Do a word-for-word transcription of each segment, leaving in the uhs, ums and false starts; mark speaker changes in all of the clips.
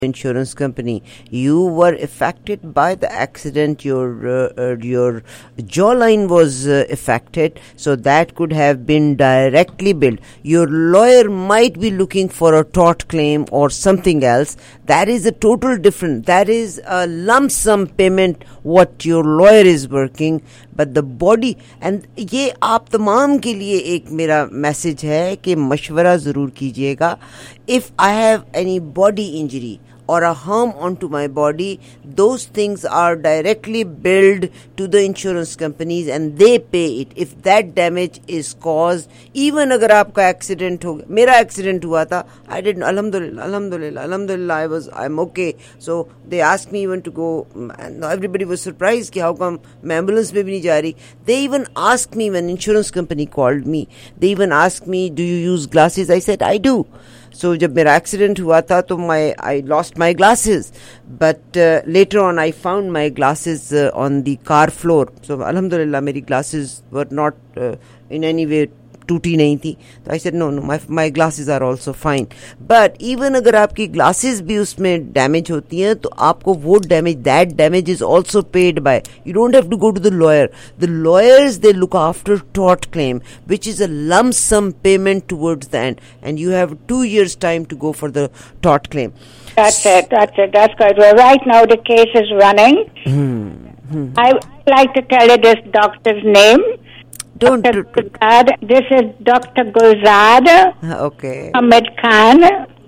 Speaker 1: insurance company. You were affected by the accident. Your uh, uh, your jawline was uh, affected, so that could have been directly billed. Your lawyer might be looking for a tort claim or something else. That is a total different. That is a lump sum payment what your lawyer is working, but the body. And ये आप तमाम के लिए एक मेरा message है कि मशवरा ज़रूर कीजिएगा. If I have any body injury or a harm onto my body, those things are directly billed to the insurance companies and they pay it. If that damage is caused, even अगर आपका accident हो, मेरा accident हुआ था, I didn't, alhamdulillah, alhamdulillah, alhamdulillah, I was, I'm okay. So they asked me even to go, and everybody was surprised कि how come मैं ambulance में भी नहीं जा रही. They even asked me when insurance company called me, they even asked me, do you use glasses? I said, I do. So जब मेरा accident हुआ था तो my I lost my glasses, but uh, later on I found my glasses uh, on the car floor. So alhamdulillah मेरी glasses were not uh, in any way टूटी नहीं थी. तो I said no no my my glasses are also fine. But even अगर आपकी glasses भी उसमें damage होती हैं तो आपको वो damage, that damage is also paid by. You don't have to go to the lawyer. The lawyers, they look after tort claim, which is a lump sum payment towards the end, and you have two years time to go for the tort claim.
Speaker 2: That's it. That's it. That's good. Well, right now the case is running.
Speaker 1: Hmm. Hmm.
Speaker 2: I would like to tell you this doctor's name.
Speaker 1: Don't.
Speaker 2: Doctor Gulzad. This is Doctor Gulzad.
Speaker 1: Okay.
Speaker 2: Ahmed Khan.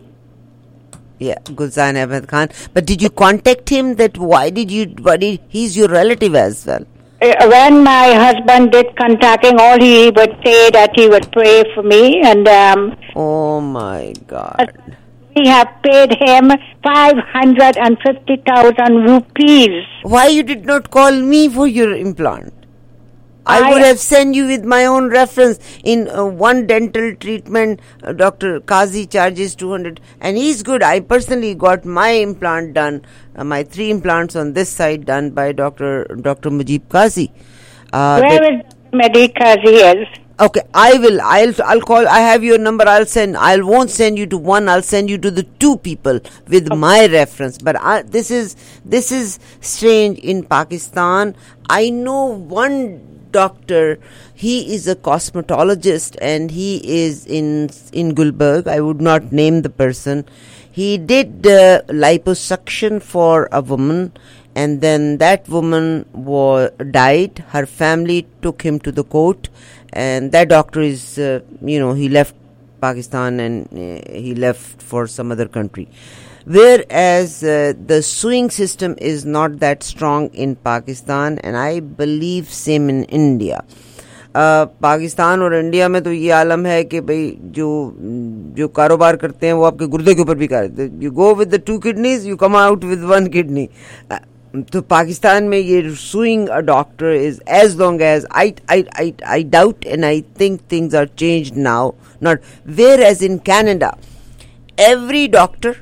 Speaker 1: Yeah, Gulzad Ahmed Khan. But did you contact him? That why did you? Why did, he's your relative as well.
Speaker 2: When my husband did contacting, all he would say that he would pray for me, and um,
Speaker 1: oh my God.
Speaker 2: We have paid him five hundred and fifty thousand rupees.
Speaker 1: Why you did not call me for your implant? I, I would have sent you with my own reference. In uh, one dental treatment, uh, Doctor Kazi charges two hundred, and he's good. I personally got my implant done, uh, my three implants on this side done by Doctor Doctor Mujib Kazi.
Speaker 2: Uh, Where is Mujib Kazi is?
Speaker 1: Okay, I will. I'll. I'll call. I have your number. I'll send. I won't send you to one. I'll send you to the two people with okay. my reference. But I, this is this is strange in Pakistan. I know one doctor. He is a cosmetologist and he is in in Gulberg. I would not name the person. He did uh, liposuction for a woman, and then that woman wa- died. Her family took him to the court, and that doctor is, uh, you know, he left Pakistan and uh, he left for some other country. Whereas uh, the suing system is not that strong in Pakistan, and I believe same in India. Uh, Pakistan और India में तो ये आलम है कि भाई जो जो कारोबार करते हैं वो आपके गुर्दे के ऊपर भी कर. You go with the two kidneys, you come out with one kidney. Uh, तो पाकिस्तान में ये suing a doctor is as long as I I I I doubt, and I think things are changed now. Not whereas in Canada, every doctor,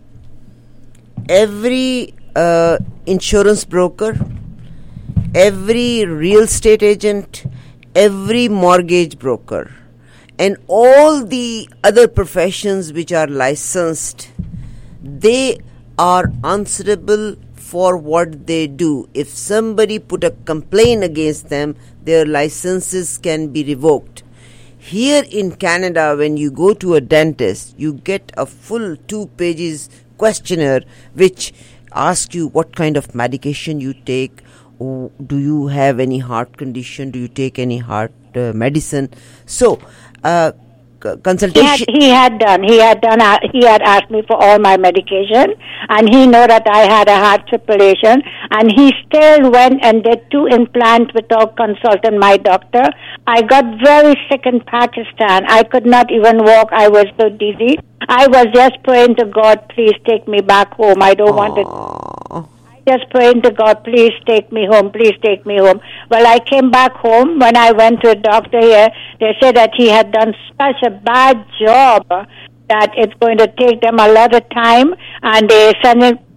Speaker 1: every uh, insurance broker, every real estate agent, every mortgage broker, and all the other professions which are licensed, they are answerable for what they do. If somebody put a complaint against them, their licenses can be revoked. Here in Canada, when you go to a dentist, you get a full two pages questionnaire which asks you what kind of medication you take. Oh, do you have any heart condition? Do you take any heart uh, medicine? So, uh, c- consultation.
Speaker 2: He had, he had done. He had done. Uh, he had asked me for all my medication, and he know that I had a heart fibrillation, and he still went and did two implants without consulting my doctor. I got very sick in Pakistan. I could not even walk. I was so dizzy. I was just praying to God, please take me back home. I don't
Speaker 1: Aww.
Speaker 2: want to. Just praying to God, please take me home, please take me home. Well, I came back home. When I went to a doctor here, they said that he had done such a bad job that it's going to take them a lot of time, and they sent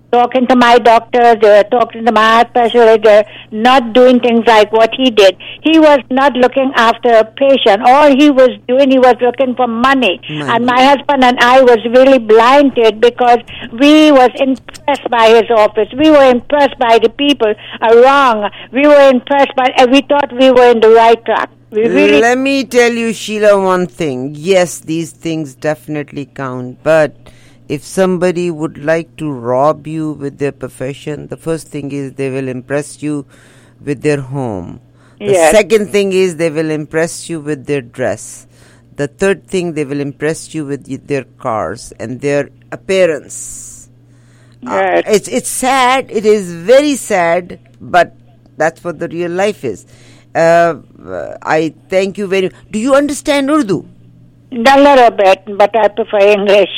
Speaker 2: talking to my doctor, they were talking to my heart specialist, they're not doing things like what he did. He was not looking after a patient. All he was doing, he was looking for money.
Speaker 1: money.
Speaker 2: And my husband and I was really blinded because we was impressed by his office. We were impressed by the people around. We were impressed by, and we thought we were in the right track. We really
Speaker 1: Let me tell you, Sheila, one thing. Yes, these things definitely count, but if somebody would like to rob you with their profession, the first thing is they will impress you with their home. The
Speaker 2: Yes.
Speaker 1: second thing is they will impress you with their dress. The third thing, they will impress you with y- their cars and their appearance.
Speaker 2: Right.
Speaker 1: Uh, it's it's sad. It is very sad, but that's what the real life is. Uh, I thank you very. Do you understand Urdu?
Speaker 2: a little bit, but I prefer English.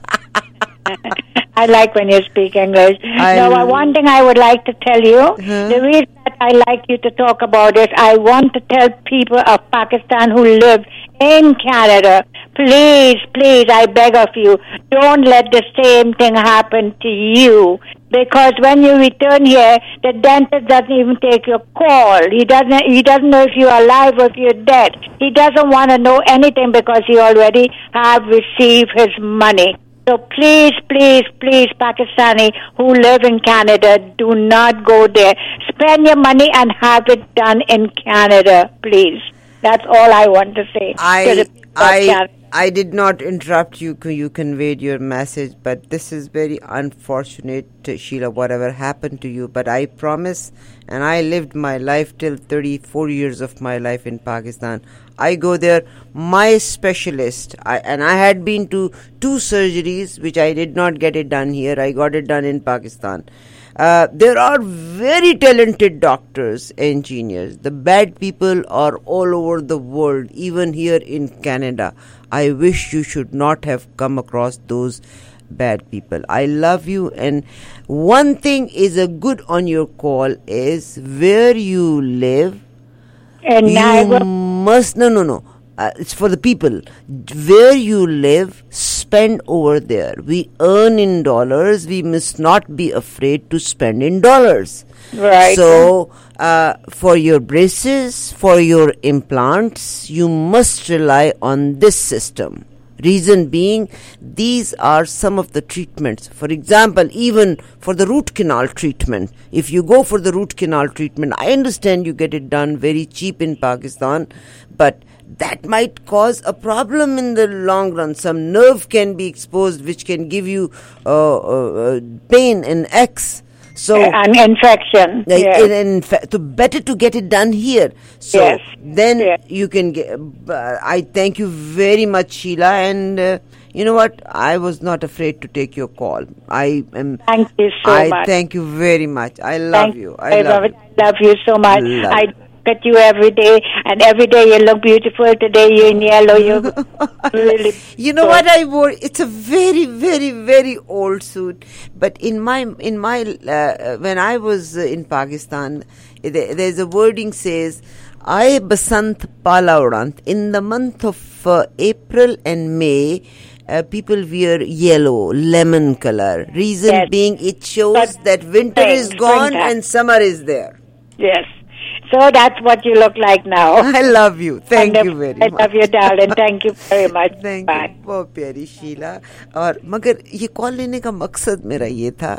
Speaker 2: I like when you speak English.
Speaker 1: I
Speaker 2: now,
Speaker 1: l-
Speaker 2: uh, one thing I would like to tell you,
Speaker 1: Uh-huh.
Speaker 2: the reason that I like you to talk about it, I want to tell people of Pakistan who live in Canada, please, please, I beg of you, don't let the same thing happen to you. Because when you return here, the dentist doesn't even take your call. He doesn't. He doesn't know if you're alive or if you're dead. He doesn't want to know anything because he already have received his money. So please, please, please, Pakistani who live in Canada, do not go there. Spend your money and have it done in Canada, please. That's all I want to say. to
Speaker 1: I
Speaker 2: the people of
Speaker 1: I
Speaker 2: Canada.
Speaker 1: I did not interrupt you. You conveyed your message, but this is very unfortunate, Sheila, whatever happened to you. But I promise, and I lived my life till thirty-four years of my life in Pakistan. I go there, my specialist, I, and I had been to two surgeries, which I did not get it done here. I got it done in Pakistan. Uh, there are very talented doctors, engineers. The bad people are all over the world, even here in Canada. I wish you should not have come across those bad people. I love you, and one thing is a good on your call is where you live.
Speaker 2: And
Speaker 1: You
Speaker 2: Niagara,
Speaker 1: must, no, no, no. Uh, it's for the people. Where you live, spend over there. We earn in dollars. We must not be afraid to spend in dollars.
Speaker 2: right.
Speaker 1: So, uh, for your braces, for your implants, you must rely on this system. Reason being, these are some of the treatments. For example, even for the root canal treatment, if you go for the root canal treatment, I understand you get it done very cheap in Pakistan, but that might cause a problem in the long run. Some nerve can be exposed, which can give you uh, uh, pain in X. So,
Speaker 2: an infection.
Speaker 1: like,
Speaker 2: yes.
Speaker 1: in, in fact, to better to get it done here. So
Speaker 2: Yes.
Speaker 1: then
Speaker 2: Yes.
Speaker 1: you can get. Uh, I thank you very much, Sheila, and uh, you know what? I was not afraid to take your call. I am.
Speaker 2: Thank you so
Speaker 1: I
Speaker 2: much.
Speaker 1: thank you very much. I love
Speaker 2: Thank
Speaker 1: you. I
Speaker 2: I
Speaker 1: love you.
Speaker 2: love you so much.
Speaker 1: Love
Speaker 2: I
Speaker 1: you.
Speaker 2: look at you every day, and every day you look beautiful. Today you're in yellow. You really.
Speaker 1: You know what I wore? It's a very, very, very old suit. But in my, in my, uh, when I was uh, in Pakistan, there, there's a wording says, "I basant pala udant." In the month of uh, April and May, uh, people wear yellow, lemon color. Reason
Speaker 2: Yes.
Speaker 1: being, it shows
Speaker 2: But
Speaker 1: that winter
Speaker 2: spring,
Speaker 1: is gone
Speaker 2: springtime.
Speaker 1: and summer is there.
Speaker 2: Yes. So that's what you look like now.
Speaker 1: I love you. Thank
Speaker 2: And
Speaker 1: you very
Speaker 2: I
Speaker 1: much.
Speaker 2: love you, darling. Thank you very much.
Speaker 1: Thank
Speaker 2: Bye.
Speaker 1: You बहुत प्यारी शीला. और मगर ये call लेने का मकसद मेरा ये था,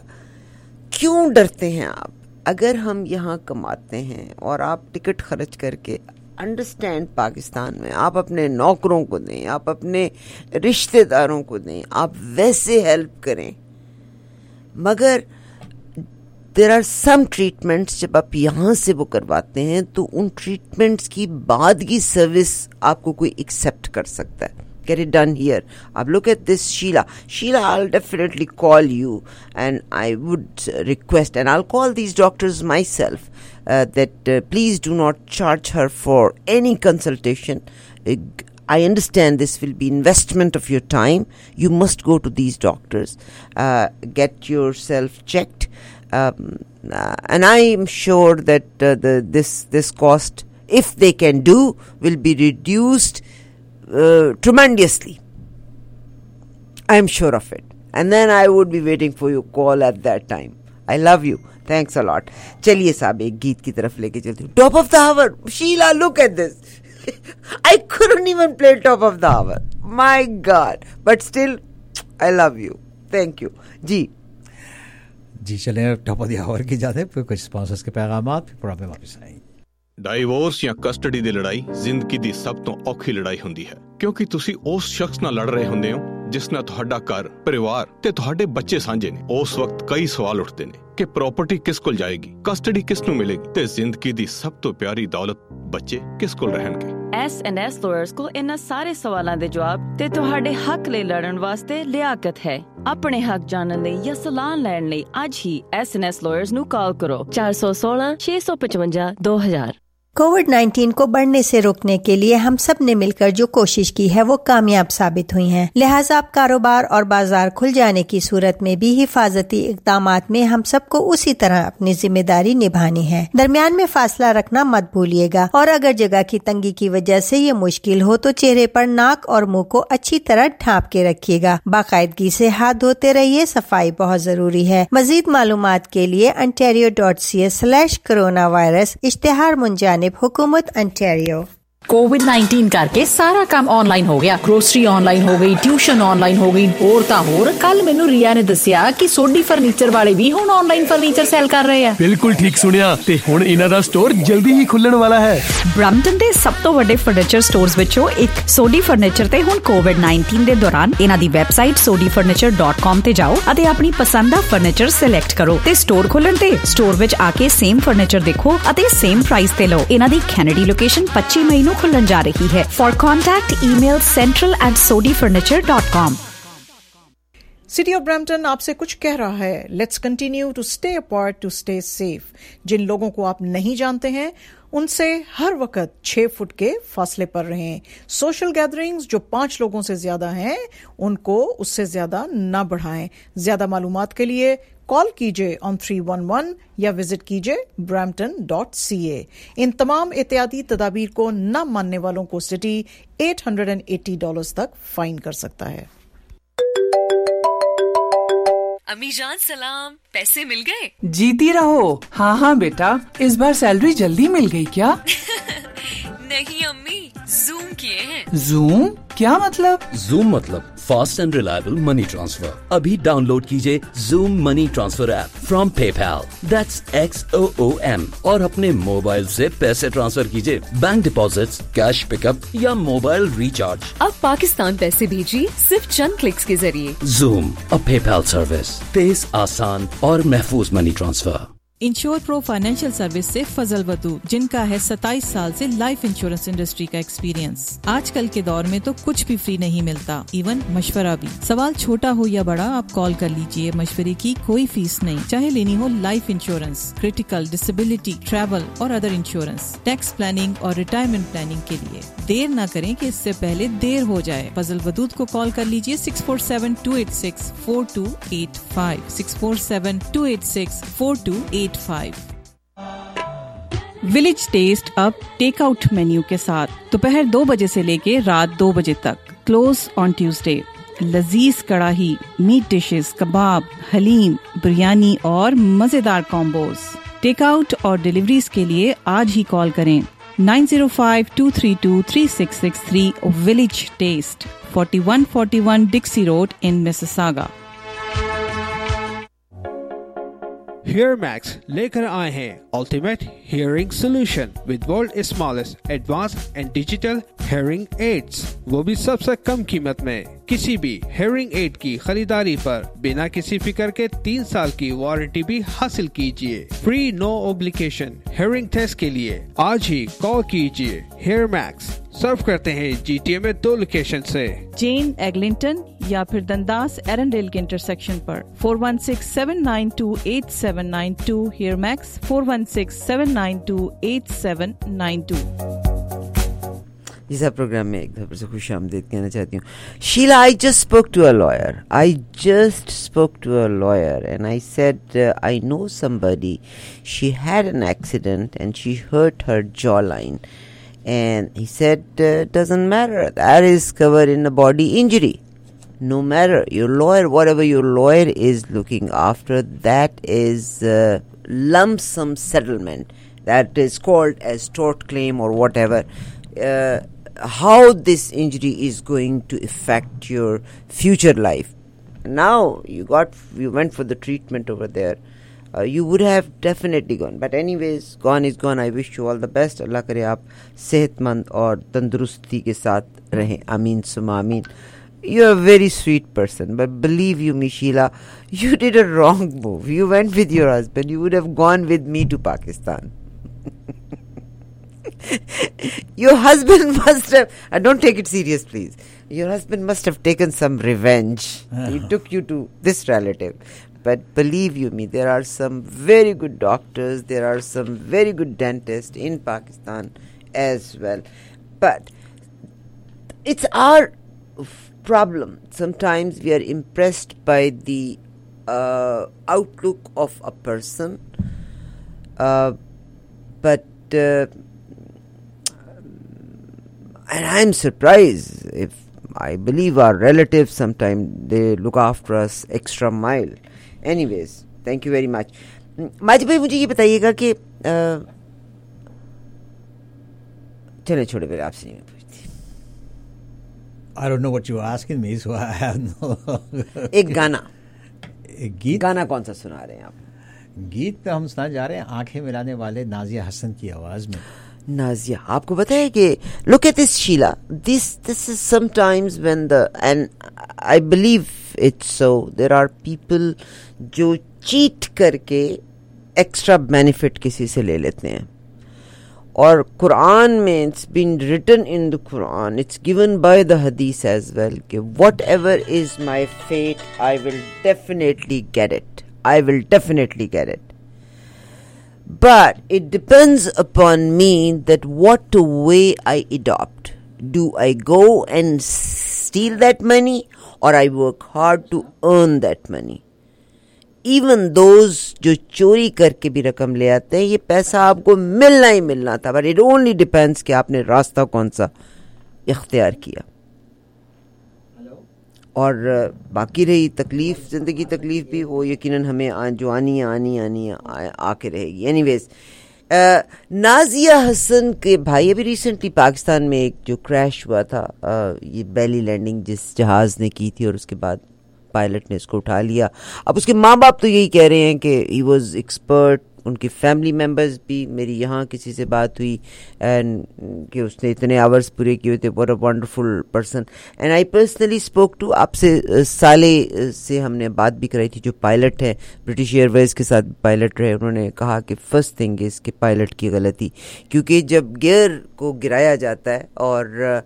Speaker 1: क्यों डरते हैं आप? अगर हम यहाँ कमाते हैं और आप टिकट खर्च करके अंडरस्टैंड पाकिस्तान में आप अपने नौकरों को दें, आप अपने रिश्तेदारों को दें, आप वैसे हेल्प करें. मगर देर आर सम ट्रीटमेंट्स जब आप यहाँ से वो करवाते हैं तो उन ट्रीटमेंट्स की बाद की सर्विस आपको कोई एक्सेप्ट कर सकता है. Get it done here. Ab look at this Sheila. Sheila, I'll definitely call you, and I would request, and I'll call these doctors myself, uh, that uh, please do not charge her for any consultation. Uh, I understand this will be investment of your time. You must go to these doctors, uh, get yourself checked, um, uh, and I am sure that uh, the this this cost, if they can do, will be reduced Uh, tremendously. I am sure of it. and then I would be waiting for your call at that time. I love you. Thanks a lot. چلیے صاحب ایک گیت کی طرف لے کے چلتی ہوں. Top of the hour. Sheila, look at this. I couldn't even play top of the hour. My God. But still, I love you. Thank you. جی
Speaker 3: جی چلیں ٹاپ آف دی آور کی جاتے پھر کچھ اسپانسرز کے پیغامات پھر پروگرام میں واپس آئیں.
Speaker 4: ਡਾਈਵੋਰਸ ਜਾਂ ਕਸਟਡੀ ਦੀ ਲੜਾਈ ਜ਼ਿੰਦਗੀ ਦੀ ਸਭ ਤੋਂ ਔਖੀ ਲੜਾਈ ਹੁੰਦੀ ਹੈ, ਕਿਉਂਕਿ ਤੁਸੀਂ ਉਸ ਸ਼ਖਸ ਨਾਲ ਲੜ ਰਹੇ ਹੁੰਦੇ ਹੋ ਜਿਸ ਨਾਲ ਤੁਹਾਡਾ ਘਰ, ਪਰਿਵਾਰ ਤੇ ਤੁਹਾਡੇ ਬੱਚੇ ਸਾਂਝੇ ਨੇ. ਉਸ ਵਕਤ ਕਈ ਸਵਾਲ ਉੱਠਦੇ ਨੇ ਕਿ ਪ੍ਰਾਪਰਟੀ ਕਿਸ ਕੋਲ ਜਾਏਗੀ, ਕਸਟਡੀ ਕਿਸ ਨੂੰ ਮਿਲੇਗੀ ਤੇ ਜ਼ਿੰਦਗੀ ਦੀ ਸਭ ਤੋਂ ਪਿਆਰੀ ਦੌਲਤ ਬੱਚੇ ਕਿਸ ਕੋਲ ਰਹਿਣਗੇ. ਐਸ ਐਂਡ ਐਸ ਲਾਇਰਸ ਕੋਲ ਇਹਨਾਂ ਸਾਰੇ ਸਵਾਲਾਂ ਦੇ ਜਵਾਬ ਤੇ ਤੁਹਾਡੇ ਹੱਕ ਲਈ ਲੜਨ ਵਾਸਤੇ ਲਿਆਕਤ ਹੈ. ਆਪਣੇ ਹੱਕ ਜਾਣਨ ਲਈ ਜਾਂ ਸਲਾਹ ਲੈਣ ਲਈ ਅੱਜ ਹੀ ਐਸ ਐਂਡ ਐਸ ਲਾਇਰਸ ਨੂੰ ਕਾਲ ਕਰੋ ਚਾਰ ਸੌ ਸੋਲਾਂ ਛੇ ਸੌ ਪਚਵੰਜਾ ਦੋ ਹਜ਼ਾਰ.
Speaker 5: کووڈ نائنٹین کو بڑھنے سے روکنے کے لیے ہم سب نے مل کر جو کوشش کی ہے وہ کامیاب ثابت ہوئی ہیں. لہٰذا اب کاروبار اور بازار کھل جانے کی صورت میں بھی حفاظتی اقدامات میں ہم سب کو اسی طرح اپنی ذمہ داری نبھانی ہے. درمیان میں فاصلہ رکھنا مت بھولیے گا، اور اگر جگہ کی تنگی کی وجہ سے یہ مشکل ہو تو چہرے پر ناک اور منہ کو اچھی طرح ڈھانپ کے رکھیے گا. باقاعدگی سے ہاتھ دھوتے رہیے، صفائی بہت ضروری ہے. مزید معلومات کے لیے Ontario dot C A slash corona virus اشتہار منجان حکومت انٹیریو.
Speaker 6: کووڈ نائنٹین کر کے سارا کام آن لائن ہو گیا. گروسری آن لائن ہو گئی, ٹیوشن آن لائن ہو گئی, اور تا ہور کل مینوں ریا نے دسیا کہ سوڈی فرنیچر والے بھی ہن آن لائن فرنیچر سیل کر رہے ہیں.
Speaker 7: بالکل ٹھیک سنیا, تے ہن انہاں دا سٹور جلدی ہی کھلن والا ہے.
Speaker 6: برمپٹن دے سب تو وڈے فرنیچر سٹورز وچوں ایک سوڈی فرنیچر تے ہن کووڈ نائنٹین دے دوران انہاں دی website Sodi furniture dot com تے جاؤ اتے اپنی پسند دا فرنیچر سلیکٹ کرو تے سٹور کھولن تے سٹور وچ آ کے سیم فرنیچر دیکھو اتے سیم پرائس تے لو. انہاں دی کینیڈی لوکیشن پچیس مئی نوں کھلن جا رہی ہے. For contact, email central at sodi furniture dot com.
Speaker 8: City of Brampton آپ سے کچھ کہہ رہا ہے. Let's continue to stay apart to stay safe. جن لوگوں کو آپ نہیں جانتے ہیں ان سے ہر وقت چھ فٹ کے فاصلے پر رہیں. سوشل گیدرنگز جو پانچ لوگوں سے زیادہ ہیں ان کو اس سے زیادہ نہ بڑھائیں. زیادہ معلومات کے لیے کال کیجیے آن تھری ون ون یا وزٹ کیجیے برامپٹن ڈاٹ سی اے. ان تمام احتیاطی تدابیر کو نہ ماننے والوں کو city eight hundred and eighty dollars تک فائن کر سکتا ہے.
Speaker 9: امی جان سلام, پیسے مل گئے؟
Speaker 10: جیتی رہو. ہاں ہاں بیٹا, اس بار سیلری جلدی مل گئی کیا؟
Speaker 9: نہیں امی, زوم کیے ہیں.
Speaker 10: زوم کیا مطلب؟
Speaker 11: زوم مطلب fast and reliable money transfer. ابھی ڈاؤن لوڈ کیجئے Xoom money transfer app from PayPal, that's X O O M, اور اپنے موبائل سے پیسے ٹرانسفر کیجئے. Bank deposits, cash pick up یا موبائل ریچارج.
Speaker 9: اب پاکستان پیسے بھیجیے صرف چند کلکس کے ذریعے.
Speaker 11: زوم, ا پے پال سروس, تیز, آسان اور محفوظ money transfer.
Speaker 12: Insure Pro financial service سے فضل ودود, جن کا ہے ستائیس سال سے لائف انشورنس انڈسٹری کا ایکسپیرینس. آج کل کے دور میں تو کچھ بھی فری نہیں ملتا, ایون مشورہ بھی. سوال چھوٹا ہو یا بڑا آپ کال کر لیجئے, مشورے کی کوئی فیس نہیں. چاہے لینی ہو life insurance, critical, disability, travel اور ادر انشورنس, ٹیکس پلاننگ اور ریٹائرمنٹ پلاننگ کے لیے. دیر نہ کریں کہ اس سے پہلے دیر ہو جائے. فضل ودود کو کال کر لیجئے six four seven two eight six four two eight five, six four seven two eight six four two eight five.
Speaker 13: Village taste اب ٹیک آؤٹ مینیو کے ساتھ دوپہر دو بجے سے لے کے رات دو بجے تک. Close on Tuesday. لذیذ کڑاہی, میٹ ڈشز, کباب, حلیم, بریانی اور مزیدار کامبوز. ٹیک آؤٹ اور ڈیلیوریز کے لیے آج ہی کال کریں nine zero five two three two three six six three. Village taste, forty one forty one Dixie road in Mississauga.
Speaker 14: Hear max لے کر آئے ہیں ultimate hearing solution with world smallest advance and digital hearing aids, وہ بھی سب سے کم قیمت میں. کسی بھی ہیئرنگ ایڈ کی خریداری پر بنا کسی فکر کے تین سال کی وارنٹی بھی حاصل کیجیے. Free no obligation hearing test کے لیے آج ہی کال کیجیے. ہیئر میکس سرو کرتے ہیں جی ٹی اے میں دو لوکیشن سے,
Speaker 13: جین ایگلنٹن یا پھر دنداس ایرنڈیل کے انٹرسیکشن پر. Four one six seven nine two eight seven nine two. Hear max four one six seven nine two eight seven nine two.
Speaker 1: اس پروگرام میں ایک دفعہ سے خوش آمدید کہنا چاہتی ہوں. Sheela, I just spoke to a lawyer. I just spoke to a lawyer and I said I know somebody. She had an accident and she hurt her jawline. And he said, uh, doesn't matter, that is covered in a body injury. no matter your lawyer, whatever your lawyer is looking after, that is uh, lump sum settlement. That is called as tort claim or whatever. Uh, how this injury is going to affect your future life. Now you got, you went for the treatment over there. Uh, you would have definitely gone. But anyways, gone is gone. I wish you all the best. Allah करे आप सेहतमंद और तंदुरुस्ती के साथ रहें. Ameen summa ameen. You're a very sweet person, but believe you me, Sheila, you did a wrong move. You went with your husband. You would have gone with me to Pakistan. Your husband must have, uh, don't take it serious please, your husband must have taken some revenge. He took you to this relative. But believe you me, there are some very good doctors, there are some very good dentists in Pakistan as well. But it's our f- problem. Sometimes we are impressed by the uh, outlook of a person, uh, but uh, and I'm surprised if I believe our relatives sometimes they look after us extra mile. Anyways, thank you very much. माजी भाई मुझे ये बताइएगा कि चले छोड़े मेरे आपसे नहीं पूछती.
Speaker 3: I don't know what you are asking me, so I have no.
Speaker 1: एक गाना,
Speaker 3: एक गीत,
Speaker 1: गाना कौन सा सुना रहे हैं आप?
Speaker 3: गीत पे हम सुना जा रहे हैं आंखें मिलाने वाले नाजिया हसन की आवाज में.
Speaker 1: नाजिया, आपको पता है कि look at this Sheila, this this is sometimes when the, and I believe it's so, there are people जो cheat करके extra benefit किसी से ले लेते हैं. और कुरान में it's been written in the Quran, it's given by the hadith as well कि whatever is my fate, I will definitely get it. I will definitely get it. But it depends upon me that what way I adopt. Do I go and steal that money or I work hard to earn that money? Even those जो चोरी करके भी रकम ले आते हैं, ये पैसा आपको मिलना ही मिलना था. But it only depends कि आपने रास्ता कौन सा इख्तियार किया. और बाकी रही तकलीफ, ज़िंदगी तकलीफ भी वो यकीनन हमें जो आनी है आनी आनी आके रहेगी. एनीवेज, नाजिया हसन के भाई अभी रिसेंटली पाकिस्तान में एक जो क्रैश हुआ था, आ, ये बेली लैंडिंग जिस जहाज़ ने की थी और उसके बाद पायलट ने इसको उठा लिया. अब उसके माँ बाप तो यही कह रहे हैं कि ही वाज एक्सपर्ट. उनके फैमिली मेम्बर्स भी, मेरी यहाँ किसी से बात हुई एंड कि उसने इतने आवर्स पूरे किए थे. What a wonderful person. And I personally spoke to, आपसे साले से हमने बात भी कराई थी जो पायलट है, ब्रिटिश एयरवेज के साथ पायलट रहे. उन्होंने कहा कि फर्स्ट थिंग इज़ कि पायलट की गलती, क्योंकि जब गियर को गिराया जाता है और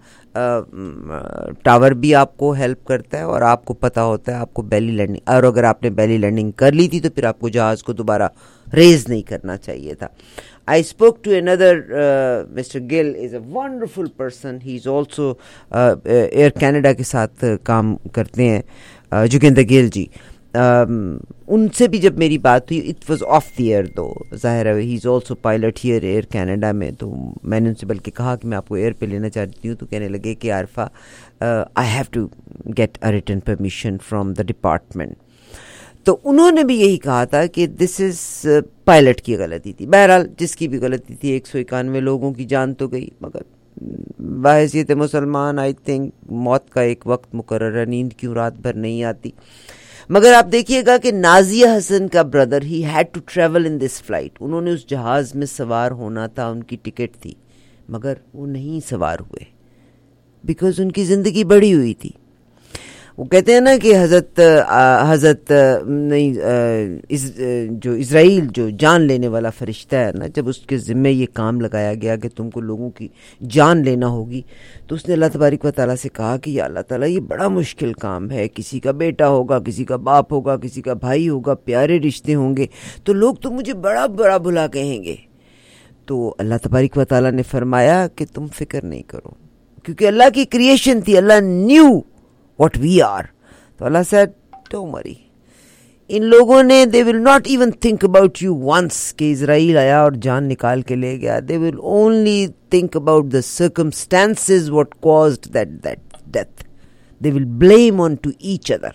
Speaker 1: टावर भी आपको हेल्प करता है और आपको पता होता है आपको बेली लैंडिंग, और अगर आपने बेली लैंडिंग कर ली थी तो फिर आपको जहाज़ को दोबारा रेज नहीं करना चाहिए था. I spoke to another, uh, Mister Gill is a wonderful person. He is also uh, Air Canada के साथ काम करते हैं, uh, जुगेंद्र गिल जी. um, उनसे भी जब मेरी बात हुई, it was off the air though, ज़ाहिर है he is also pilot here Air Canada में. तो मैंने उनसे बल्कि कहा कि मैं आपको एयर पे लेना चाहती हूँ. तो कहने लगे कि Arfa, I have to get a written permission from the department. तो उन्होंने भी यही कहा था कि दिस इज़ पायलट की गलती थी. बहरहाल जिसकी भी गलती थी, एक सौ इक्यानवे लोगों की जान तो गई, मगर बहैसियत मुसलमान आई थिंक मौत का एक वक्त मुकर्रर है, नींद क्यों रात भर नहीं आती. मगर आप देखिएगा कि नाजिया हसन का brother, he had to travel in this flight. उन्होंने उस जहाज़ में सवार होना था, उनकी टिकट थी, मगर वो नहीं सवार हुए बिकॉज उनकी ज़िंदगी बड़ी हुई थी. वो कहते हैं ना कि हज़रत हज़रत नहीं इस जो इज़राइल जो जान लेने वाला फ़रिश्ता है ना, जब उसके ज़िम्मे ये काम लगाया गया कि तुमको लोगों की जान लेना होगी, तो उसने अल्लाह तबारक व तआला से कहा कि या अल्लाह ताला ये बड़ा मुश्किल काम है. किसी का बेटा होगा, किसी का बाप होगा, किसी का भाई होगा, प्यारे रिश्ते होंगे, तो लोग तो मुझे बड़ा बड़ा बुला कहेंगे. तो अल्लाह तबारक व तआला ने फरमाया कि तुम फिक्र नहीं करो, क्योंकि अल्लाह की क्रिएशन थी, Allah knew what we are. तो अल्लाह said don't worry. इन लोगों ने they will not even think about you once कि इज़राइल आया और जान निकाल के ले गया. They will only think about the circumstances what caused that that death. They will blame on to each other.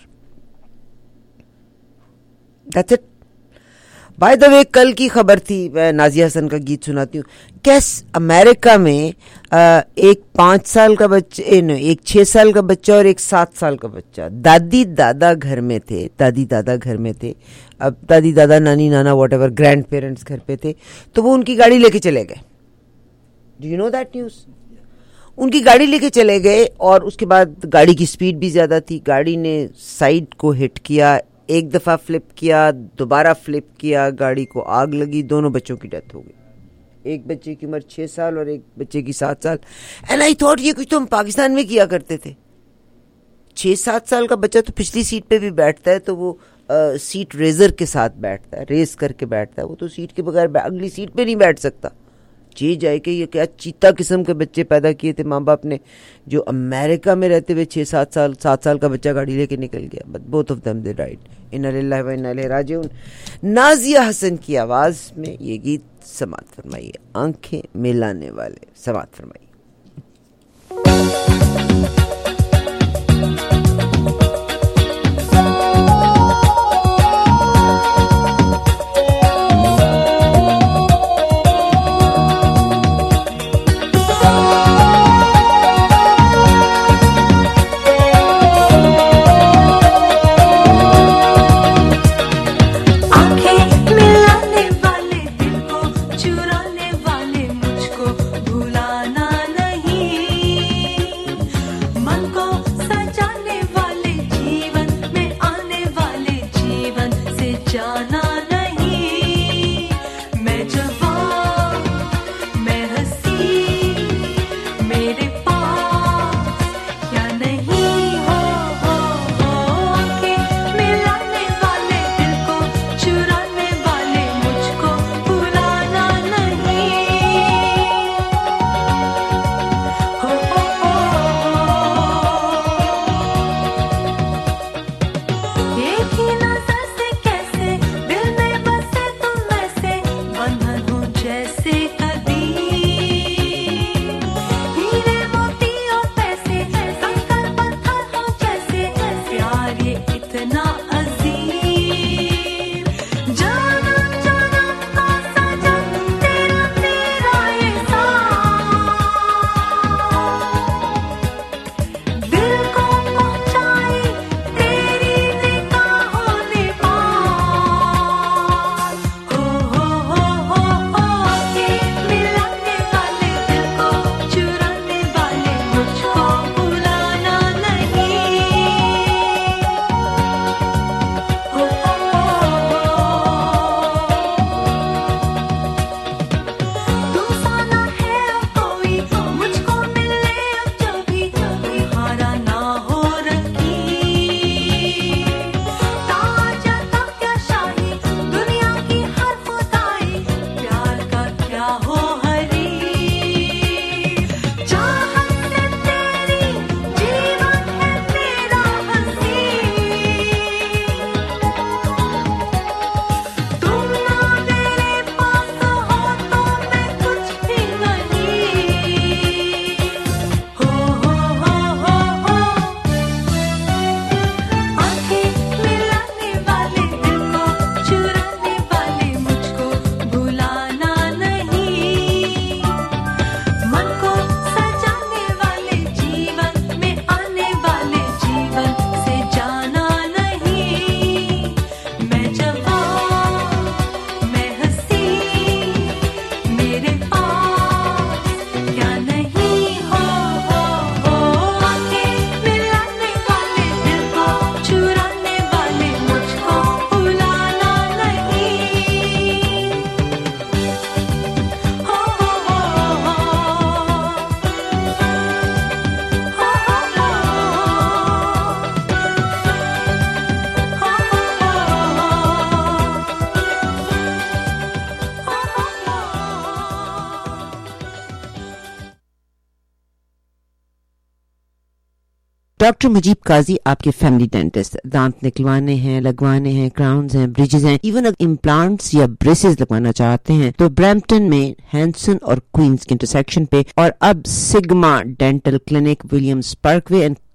Speaker 1: That's it. By the way, کل کی خبر تھی, میں نازیہ حسن کا گیت سناتی ہوں. کیس امریکہ میں ایک پانچ سال کا بچہ, ایک چھ سال کا بچہ اور ایک سات سال کا بچہ, دادی دادا گھر میں تھے, دادی دادا گھر میں تھے. اب دادی دادا نانی نانا واٹ ایور گرینڈ پیرنٹس گھر پہ تھے, تو وہ ان کی گاڑی لے کے چلے گئے. Do you know that news? ان کی گاڑی لے کے چلے گئے اور اس کے بعد گاڑی کی سپیڈ بھی زیادہ تھی. گاڑی نے سائڈ کو ہٹ کیا, ایک دفعہ فلپ کیا, دوبارہ فلپ کیا, گاڑی کو آگ لگی, دونوں بچوں کی ڈیتھ ہو گئی. ایک بچے کی عمر چھ سال اور ایک بچے کی سات سال. اینڈ آئی تھاٹ یہ کچھ تو ہم پاکستان میں کیا کرتے تھے. چھ سات سال کا بچہ تو پچھلی سیٹ پہ بھی بیٹھتا ہے, تو وہ سیٹ ریزر کے ساتھ بیٹھتا ہے, ریس کر کے بیٹھتا ہے. وہ تو سیٹ کے بغیر اگلی سیٹ پہ نہیں بیٹھ سکتا. جی جائے کہ یہ کیا چیتا قسم کے بچے پیدا کیے تھے ماں باپ نے, جو امریکہ میں رہتے ہوئے چھ سات سال سات سال کا بچہ گاڑی لے کے نکل گیا. But both of them they died. انا للہ و انا الیہ راجعون. نازیہ حسن کی آواز میں یہ گیت سماعت فرمائیے, آنکھیں ملانے والے. سماعت فرمائیے.
Speaker 15: ڈاکٹر مجیب قاضی آپ کے فیملی ڈینٹسٹ, دانت نکلوانے ہیں, لگوانے ہیں, کراؤنز ہیں, بریجز ہیں, ایون اگر امپلانٹس یا بریسز لگوانا چاہتے ہیں تو برمپٹن میں ہینسن اور کوئنز کے انٹرسیکشن پہ, اور اب Sigma dental clinic, Williams parkway and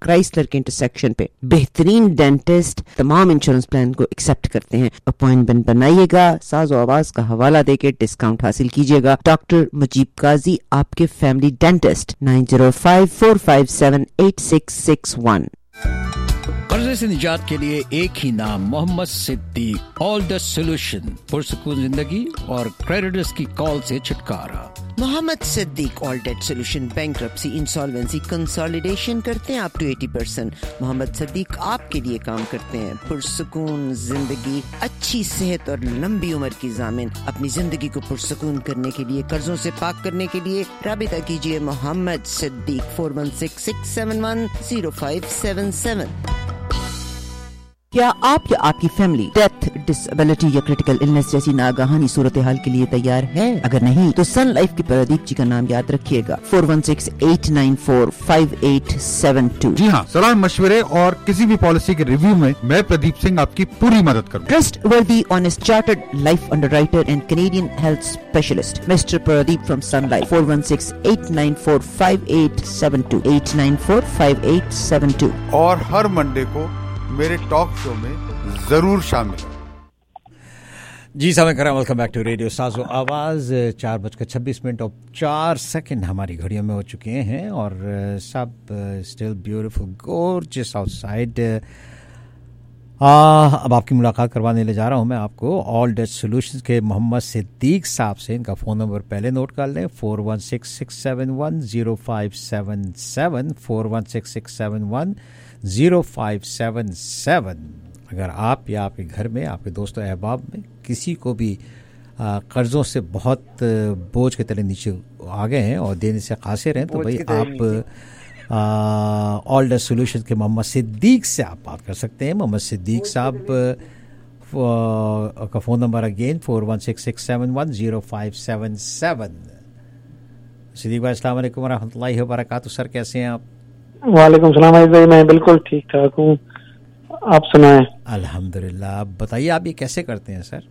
Speaker 15: Chrysler के इंटरसेक्शन पे बेहतरीन डेंटिस्ट तमाम इंश्योरेंस प्लान को एक्सेप्ट करते हैं। अपॉइंटमेंट बनाइएगा, साज़ो आवाज का हवाला देके डिस्काउंट हासिल कीजिएगा। डॉक्टर मुजीब काजी, आपके family dentist, nine zero five four five seven eight six six one.
Speaker 16: कर्जे से निजात के लिए एक ही नाम, Mohammad Siddique. All the solution, पुरसुकून जिंदगी और क्रेडिटर्स की कॉल से छुटकारा।
Speaker 15: Mohammad Siddique all debt solution, bankruptcy, insolvency, consolidation करते हैं अप टू अस्सी परसेंट। मोहम्मद सिद्दीक आपके लिए काम करते हैं। पुरसुकून जिंदगी, अच्छी सेहत और लंबी उम्र की जामिन। अपनी जिंदगी को पुरसुकून करने के लिए, कर्जों से पाक करने के लिए राबिता कीजिए Mohammad Siddique four one six six seven one zero five seven seven. क्या आप या आपकी फैमिली डेथ, डिसेबिलिटी या क्रिटिकल इलनेस जैसी नागाहानी सूरत हाल के लिए तैयार है? अगर नहीं तो सन लाइफ के प्रदीप जी का नाम याद रखिएगा, four one six eight nine four five eight seven two.
Speaker 17: जी हाँ, सलाह मशवरे और किसी भी पॉलिसी के रिव्यू में मैं प्रदीप सिंह आपकी पूरी मदद करूँ।
Speaker 15: Trustworthy, honest, chartered life underwriter and Canadian health specialist mister Pradeep from Sun Life, four one six eight nine four five eight seven two, eight nine four five eight seven two.
Speaker 17: और हर Monday को मेरे talk show में जरूर शामिल।
Speaker 3: जी सामने करें, welcome back to radio Saazo Awaz. चार बजकर छब्बीस मिनट और चार सेकंड हमारी घड़ियों में हो चुके हैं और सब स्टिल ब्यूटीफुल गॉर्जियस आउटसाइड। अब आपकी मुलाकात करवाने ले जा रहा हूं मैं आपको ऑल डेट सॉल्यूशंस के मोहम्मद सिद्दीक साहब से। इनका फ़ोन नंबर पहले नोट कर लें, four one six six seven one zero five seven seven, four one six six seven one zero five seven seven. अगर आप या आपके घर में, आपके दोस्तों अहबाब में किसी को भी कर्ज़ों से बहुत बोझ के तले नीचे आ गए हैं और देने से कासिर हैं, तो भाई आप ऑल डेट सॉल्यूशंस के मोहम्मद सिद्दीक से आप बात कर सकते हैं। मोहम्मद सिद्दीक साहब का phone number again four one six six seven one zero five seven seven. Siddique भाई अस्सलाम वालेकुम व रहमतुल्लाहि व बरकातहू। सर कैसे हैं आप?
Speaker 18: वालेकुम सलाम भाई, मैं बिल्कुल ठीक ठाक हूँ, आप सुनाएं?
Speaker 3: अल्हम्दुलिल्लाह। आप बताइए, आप ये कैसे करते हैं सर?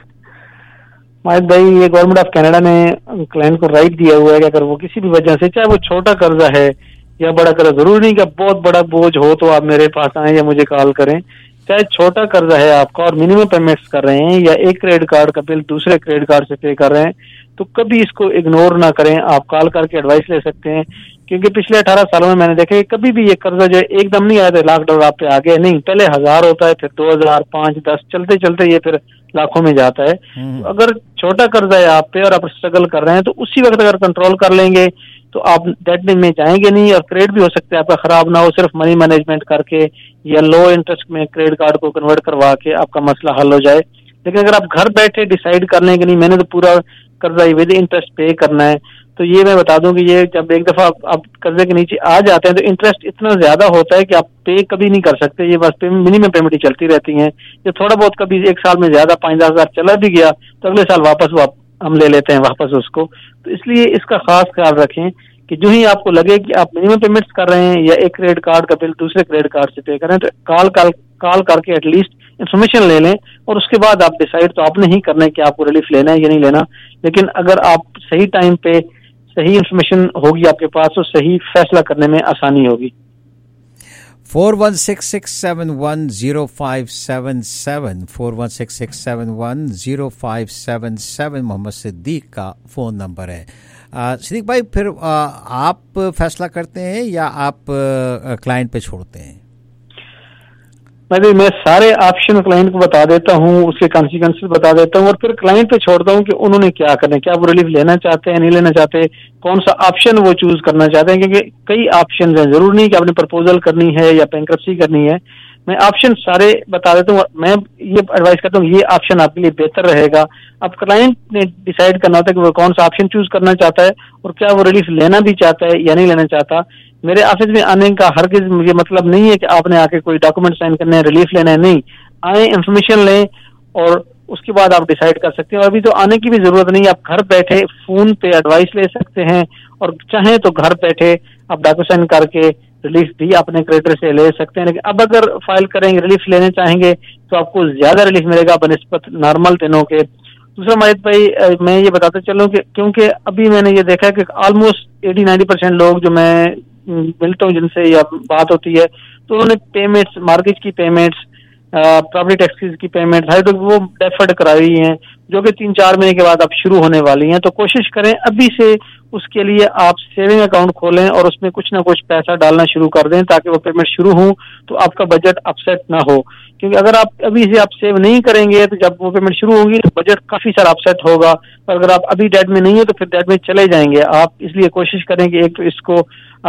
Speaker 18: माहिद भाई, ये गवर्नमेंट ऑफ कनाडा ने क्लाइंट को राइट दिया हुआ है कि अगर वो किसी भी वजह से, चाहे वो छोटा कर्जा है या बड़ा कर्जा, जरूरी नहीं कि बहुत बड़ा बोझ हो तो आप मेरे पास आए या मुझे कॉल करें। चाहे छोटा कर्जा है आपका और मिनिमम पेमेंट्स कर रहे हैं या एक क्रेडिट कार्ड का बिल दूसरे क्रेडिट कार्ड से पे कर रहे हैं, तो कभी इसको इग्नोर ना करें। आप कॉल करके एडवाइस ले सकते हैं, क्योंकि पिछले अठारह सालों में मैंने देखा कि कभी भी ये कर्जा जो एकदम नहीं आया तो लाख डॉलर आप पे आ गए, नहीं, पहले हजार होता है, फिर दो हजार, पांच, दस, चलते चलते ये फिर लाखों में जाता है। तो अगर छोटा कर्जा है आप पे और आप स्ट्रगल कर रहे हैं, तो उसी वक्त अगर कंट्रोल कर लेंगे तो आप डेट में जाएंगे नहीं और क्रेडिट भी हो सकता है आपका खराब ना हो। सिर्फ मनी मैनेजमेंट करके या लो इंटरेस्ट में क्रेडिट कार्ड को कन्वर्ट करवा के आपका मसला हल हो जाए। लेकिन अगर आप घर बैठे डिसाइड कर लें कि नहीं, मैंने तो पूरा कर्जा विद इंटरेस्ट पे करना है, तो ये मैं बता दूं कि ये जब एक दफा आप, आप कर्जे के नीचे आ जाते हैं तो इंटरेस्ट इतना ज्यादा होता है कि आप पे कभी नहीं कर सकते। ये बस मिनिमम पेमेंट ही चलती रहती हैं। ये थोड़ा बहुत कभी एक साल में ज्यादा पाँच दस हजार चला भी गया तो अगले साल वापस वाप, हम ले लेते हैं वापस उसको। तो इसलिए इसका खास ख्याल रखें कि जो ही आपको लगे कि आप मिनिमम पेमेंट्स कर रहे हैं या एक क्रेडिट कार्ड का बिल दूसरे क्रेडिट कार्ड से पे करें, तो कॉल कॉल कॉल करके एटलीस्ट इंफॉर्मेशन ले लें और उसके बाद आप डिसाइड तो आपने ही करना है कि आपको रिलीफ लेना है या नहीं लेना। लेकिन अगर आप सही टाइम पे सही इंफॉर्मेशन होगी आपके पास तो सही फैसला करने में आसानी होगी।
Speaker 3: Four one six six seven one zero five seven seven, four one six six seven one zero five seven seven Mohammad Siddique का फ़ोन नंबर है। सिद्दीक भाई, फिर आ, आप फैसला करते हैं या आप क्लाइंट पे छोड़ते हैं?
Speaker 18: मैं भी मैं सारे ऑप्शन क्लाइंट को बता देता हूँ, उसके कॉन्सिक्वेंसेस बता देता हूँ और फिर क्लाइंट पे छोड़ता हूँ कि उन्होंने क्या करना है, क्या वो रिलीफ लेना चाहते हैं, नहीं लेना चाहते, कौन सा ऑप्शन वो चूज करना चाहते हैं। क्योंकि कई ऑप्शन हैं, जरूर नहीं कि आपने प्रपोजल करनी है या बैंक्रप्सी करनी है। मैं ऑप्शन सारे बता देता हूँ। मैं ये एडवाइस करता हूँ ये ऑप्शन आपके लिए बेहतर रहेगा। अब क्लाइंट ने डिसाइड करना होता है कि वो कौन सा ऑप्शन चूज करना चाहता है और क्या वो रिलीफ लेना भी चाहता है या नहीं लेना चाहता। मेरे ऑफिस में आने का हरगिज मुझे मतलब नहीं है कि आपने आके कोई डॉक्यूमेंट साइन करना है, रिलीफ लेना है, नहीं, आए इन्फॉर्मेशन लें और उसके बाद आप डिसाइड कर सकते हैं। और अभी तो आने की भी जरूरत नहीं, आप घर बैठे फोन पे एडवाइस ले सकते हैं और चाहें तो घर बैठे आप डॉक्यूमेंट साइन करके रिलीफ भी अपने क्रेडिटर से ले सकते हैं। लेकिन अब अगर फाइल करेंगे, रिलीफ लेने चाहेंगे तो आपको ज्यादा रिलीफ मिलेगा बनिस्बत नॉर्मल दिनों के। दूसरा माहिद भाई, मैं ये बताते चलूं कि क्योंकि अभी मैंने ये देखा कि ऑलमोस्ट एटी नाइन्टी परसेंट लोग जो मैं ملتا ہوں جن سے یا بات ہوتی ہے تو انہوں نے پیمنٹس, مارگیج کی پیمنٹس, پراپرٹی ٹیکسز کی پیمنٹ ہے تو وہ ڈیفرڈ کرائی ہیں جو کہ تین چار مہینے کے بعد اب شروع ہونے والی ہیں. تو کوشش کریں ابھی سے اس کے لیے آپ سیونگ اکاؤنٹ کھولیں اور اس میں کچھ نہ کچھ پیسہ ڈالنا شروع کر دیں تاکہ وہ پیمنٹ شروع ہوں تو آپ کا بجٹ اپسیٹ نہ ہو. کیونکہ اگر آپ ابھی سے آپ سیو نہیں کریں گے تو جب وہ پیمنٹ شروع ہوگی تو بجٹ کافی سارا اپسیٹ ہوگا, اور اگر آپ ابھی ڈیٹ میں نہیں ہے تو پھر ڈیٹ میں چلے جائیں گے آپ. اس لیے کوشش کریں کہ ایک تو اس کو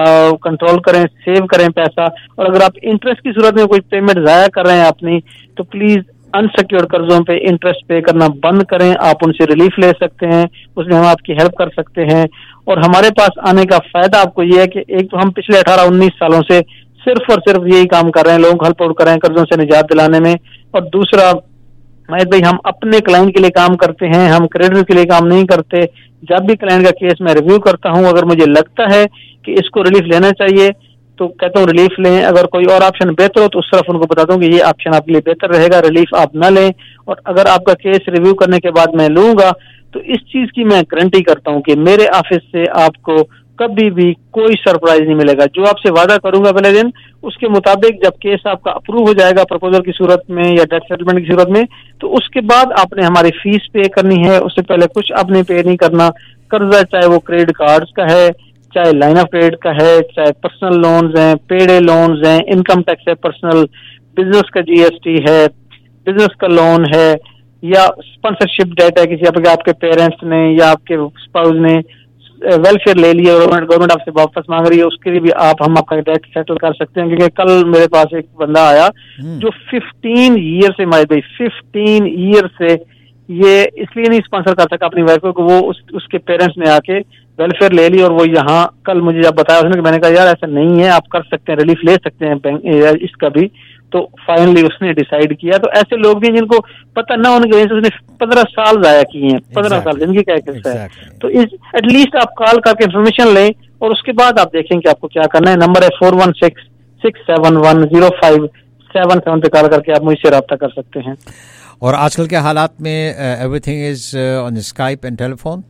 Speaker 18: کنٹرول کریں, سیو کریں پیسہ, اور اگر آپ انٹرسٹ کی صورت میں کوئی پیمنٹ ضائع کر رہے ہیں اپنی تو پلیز انسیکیورڈ قرضوں پہ انٹرسٹ پے کرنا بند کریں. آپ ان سے ریلیف لے سکتے ہیں, اس میں ہم آپ کی ہیلپ کر سکتے ہیں. اور ہمارے پاس آنے کا فائدہ آپ کو یہ ہے کہ ایک تو ہم پچھلے اٹھارہ انیس سالوں سے صرف اور صرف یہی کام کر رہے ہیں, لوگوں کو ہیلپ آؤٹ کر رہے ہیں قرضوں سے نجات دلانے میں. اور دوسرا ماہد بھائی, ہم اپنے کلائنٹ کے لیے کام کرتے ہیں, ہم کریڈیٹر کے لیے کام نہیں کرتے. جب بھی کلائنٹ کا کیس میں ریویو کرتا ہوں, اگر مجھے لگتا ہے کہ اس کو ریلیف لینا چاہیے تو کہتا ہوں ریلیف لیں. اگر کوئی اور آپشن بہتر ہو تو اس طرف ان کو بتاتا ہوں کہ یہ آپشن آپ کے لیے بہتر رہے گا, ریلیف آپ نہ لیں. اور اگر آپ کا کیس ریویو کرنے کے بعد میں لوں گا تو اس چیز کی میں گارنٹی کرتا ہوں کہ میرے آفس سے آپ کو کبھی بھی کوئی سرپرائز نہیں ملے گا. جو آپ سے وعدہ کروں گا پہلے دن, اس کے مطابق جب کیس آپ کا اپروو ہو جائے گا پرپوزل کی صورت میں یا ڈیٹ سیٹلمنٹ کی صورت میں, تو اس کے بعد آپ نے ہماری فیس پے کرنی ہے. اس سے پہلے کچھ آپ نے پے نہیں کرنا. قرضہ چاہے وہ کریڈٹ کارڈز کا ہے, چاہے لائن آف کریڈٹ کا ہے, چاہے پرسنل لونز ہیں, پیڈے لونز ہیں, انکم ٹیکس ہے پرسنل, بزنس کا جی ایس ٹی ہے, بزنس کا لون ہے, یا اسپانسرشپ ڈیٹ ہے کسی آپ کے پیرنٹس نے یا آپ کے اسپاؤز نے ویلفیئر لے لیے اور گورنمنٹ آپ سے واپس مانگ رہی ہے, اس کے لیے بھی آپ ہم آپ کا ڈیٹ سیٹل کر سکتے ہیں. کیونکہ کل میرے پاس ایک بندہ آیا جو ففٹین ایئر سے مائی بھائی ففٹین ایئر سے یہ اس لیے نہیں اسپانسر کر سکا اپنی وائف کو کہ وہ اس, اس کے پیرنٹس نے آ کے ویلفیئر لے لی, اور وہ یہاں کل مجھے جب بتایا اس نے کہ میں نے کہا یار ایسا نہیں ہے, آپ کر سکتے ہیں, ریلیف لے سکتے ہیں بینک اس کا بھی. تو فائنلی اس نے ڈیسائیڈ کیا. تو ایسے لوگ بھی جن کو پتہ نہ ہونے کی وجہ سے اس نے پندرہ سال ضائع کیے ہیں, پندرہ سال زندگی کا ایک حصہ ہے. تو ایٹ لیسٹ آپ کال کر کے انفارمیشن لیں اور اس کے بعد آپ دیکھیں کہ آپ کو کیا کرنا ہے. نمبر ہے four one six six seven one zero five seven seven پہ کال کر کے آپ مجھ سے رابطہ کر سکتے ہیں.
Speaker 3: اور آج کل کے حالات میں everything is on Skype and telephone.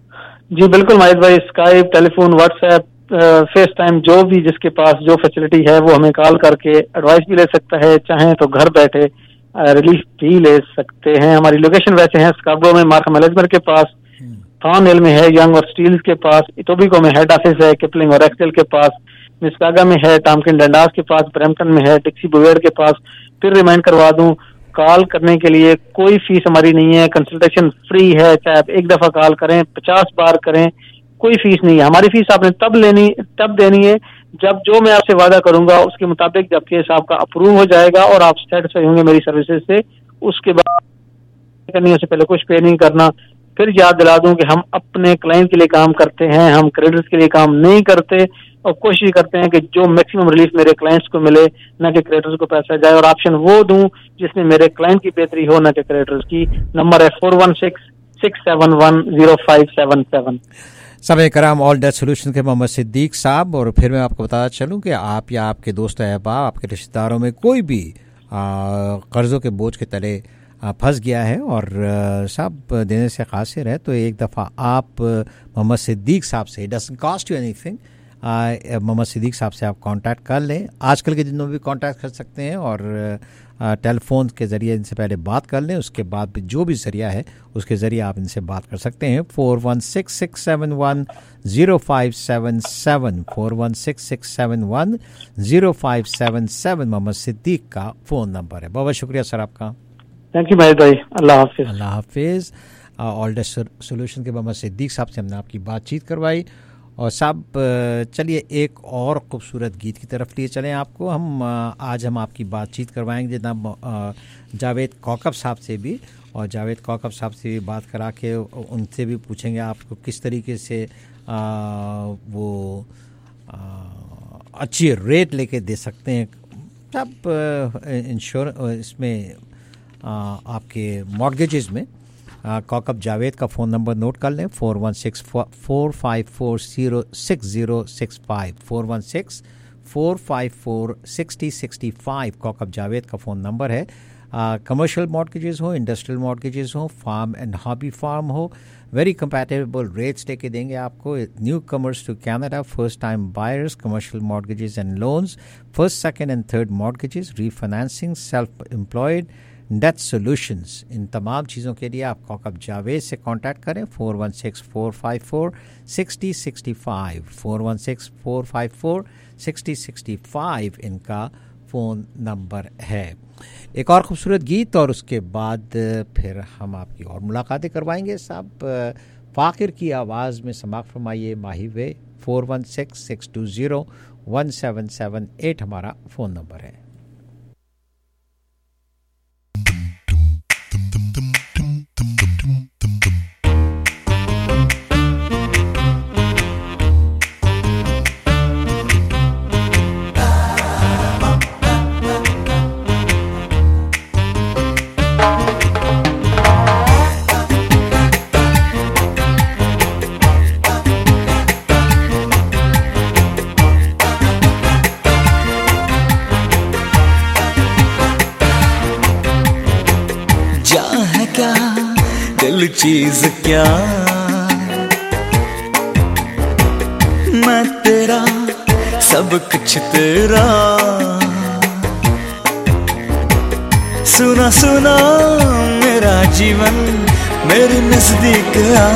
Speaker 18: جی بالکل ماہد بھائی, Skype, telephone, WhatsApp, FaceTime, جو بھی جس کے پاس جو فیسلٹی ہے وہ ہمیں کال کر کے ایڈوائس بھی لے سکتا ہے. چاہیں تو گھر بیٹھے ریلیف بھی لے سکتے ہیں. ہماری لوکیشن ویسے ہیں اسکاربرو میں مارکا مینجمنٹ کے پاس, تھان ہل میں ہے ینگ اور اسٹیلز کے پاس, ایٹوبیکو میں ہیڈ آفس ہے, کپلنگ اور ایکسل کے پاس, مسکاگا میں ہے, ٹامکن ڈنڈاس کے پاس, برمپٹن میں ہے, ڈکسی بویڈ کے پاس. پھر ریمائنڈ کروا دوں, کال کرنے کے لیے کوئی فیس ہماری نہیں ہے, کنسلٹیشن فری ہے. چاہے آپ ایک دفعہ کال کریں, پچاس بار کریں, کوئی فیس نہیں ہے. ہماری فیس آپ نے تب لینی تب دینی ہے جب جو میں آپ سے وعدہ کروں گا اس کے مطابق جب کیس آپ کا اپروو ہو جائے گا اور آپ سیٹسفائی ہوں گے میری سروسز سے, اس کے بعد کرنی ہے, اس سے پہلے کچھ پے نہیں کرنا. پھر یاد دلا دوں کہ ہم اپنے کلائنٹ کے لیے کام کرتے ہیں, ہم کریڈٹرز کے لیے کام نہیں کرتے, اور کوشش کرتے ہیں کہ جو میکسیمم ریلیف میرے کلائنٹس کو ملے, نہ کہ کریڈٹرز کو پیسہ جائے, اور آپشن وہ دوں جس میں میرے کلائنٹ کی بہتری ہو, نہ کہ کریڈٹرز کی. نمبر ہے four one six six seven one zero five seven seven.
Speaker 3: سامعین کرام, آل ڈیٹ سولوشن کے محمد صدیق صاحب. اور پھر میں آپ کو بتانا چلوں کہ آپ یا آپ کے دوست احباب, آپ کے رشتہ داروں میں کوئی بھی قرضوں کے بوجھ کے تلے پھنس گیا ہے اور صاحب دینے سے قاصر ہے, تو ایک دفعہ آپ محمد صدیق صاحب سے, it doesn't cost you anything, Muhammad Siddique صاحب سے آپ کانٹیکٹ کر لیں. آج کل کے دنوں بھی کانٹیکٹ کر سکتے ہیں اور ٹیلی فون کے ذریعے ان سے پہلے بات کر لیں, اس کے بعد بھی جو بھی ذریعہ ہے اس کے ذریعے آپ ان سے بات کر سکتے ہیں. Four one six six seven one zero five seven seven four one six six seven one zero five seven seven Muhammad Siddique کا فون نمبر ہے. بہت شکریہ سر آپ کا.
Speaker 18: تھینک یو بھائی, اللہ حافظ.
Speaker 3: اللہ حافظ. آل ڈیٹ سولوشن کے محمد صدیق صاحب سے ہم نے آپ کی بات چیت کروائی. اور صاحب چلیے ایک اور خوبصورت گیت کی طرف لیے چلیں آپ کو. ہم آج ہم آپ کی بات چیت کروائیں گے جناب جاوید کوکب صاحب سے بھی, اور جاوید کوکب صاحب سے بھی بات کرا کے ان سے بھی پوچھیں گے آپ کو کس طریقے سے وہ اچھی ریٹ لے کے دے سکتے ہیں. صاحب انشور اس میں آپ کے مارگیجز میں کوکب جاوید کا فون نمبر نوٹ کر لیں, four one six four five four zero six zero six five four one six four five four sixty sixty five Kaukab Javed کا فون نمبر ہے. कमर्शियल मॉर्गेजेस हो, इंडस्ट्रियल मॉर्गेजेस हो, फार्म एंड हॉबी फार्म हो, very compatible rates लेके देंगे आपको. Newcomers to Canada, first time buyers, commercial mortgages and loans, first second and third mortgages, refinancing, self employed, debt solutions. इन तमाम चीज़ों के लिए आप कॉकब जावेद से कांटेक्ट करें. Four one six four five four sixty sixty five, four one six four five four sixty sixty five इनका phone number है. एक और खूबसूरत गीत और उसके बाद फिर हम आपकी और मुलाकातें करवाएंगे. साहब फ़ाकिर की आवाज़ में समाअत फरमाइए Mahi. Four one six six two zero one seven seven eight हमारा फ़ोन नंबर है.
Speaker 19: चीज क्या मैं तेरा सब कुछ तेरा, सुना सुना मेरा जीवन मेरे नजदीक आ.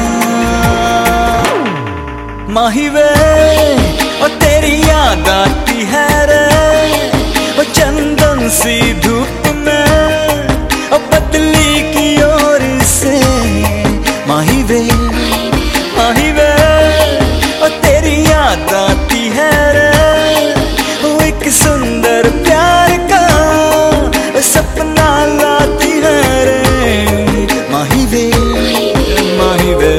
Speaker 19: माही वे ओ तेरी याद आती है रे, ओ चंदन सी धूप में, ओ पतली की ओर से. माही वे माही वे ओ तेरी याद आती है रे, वो एक सुंदर प्यार का सपना लाती है रे. माही वे माही वे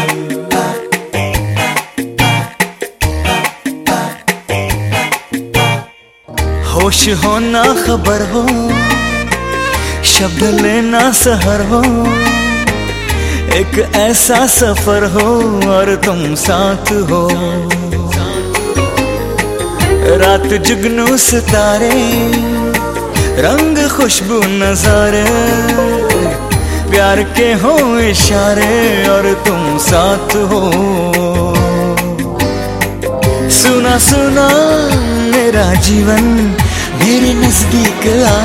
Speaker 19: होश हो ना खबर हो, शब्द लेना सहर हो, एक ऐसा सफर हो और तुम साथ हो. रात जुगनू सितारे, रंग खुशबू नजारे, प्यार के हो इशारे और तुम साथ हो. सुना सुना मेरा जीवन मेरे नजदीक आ.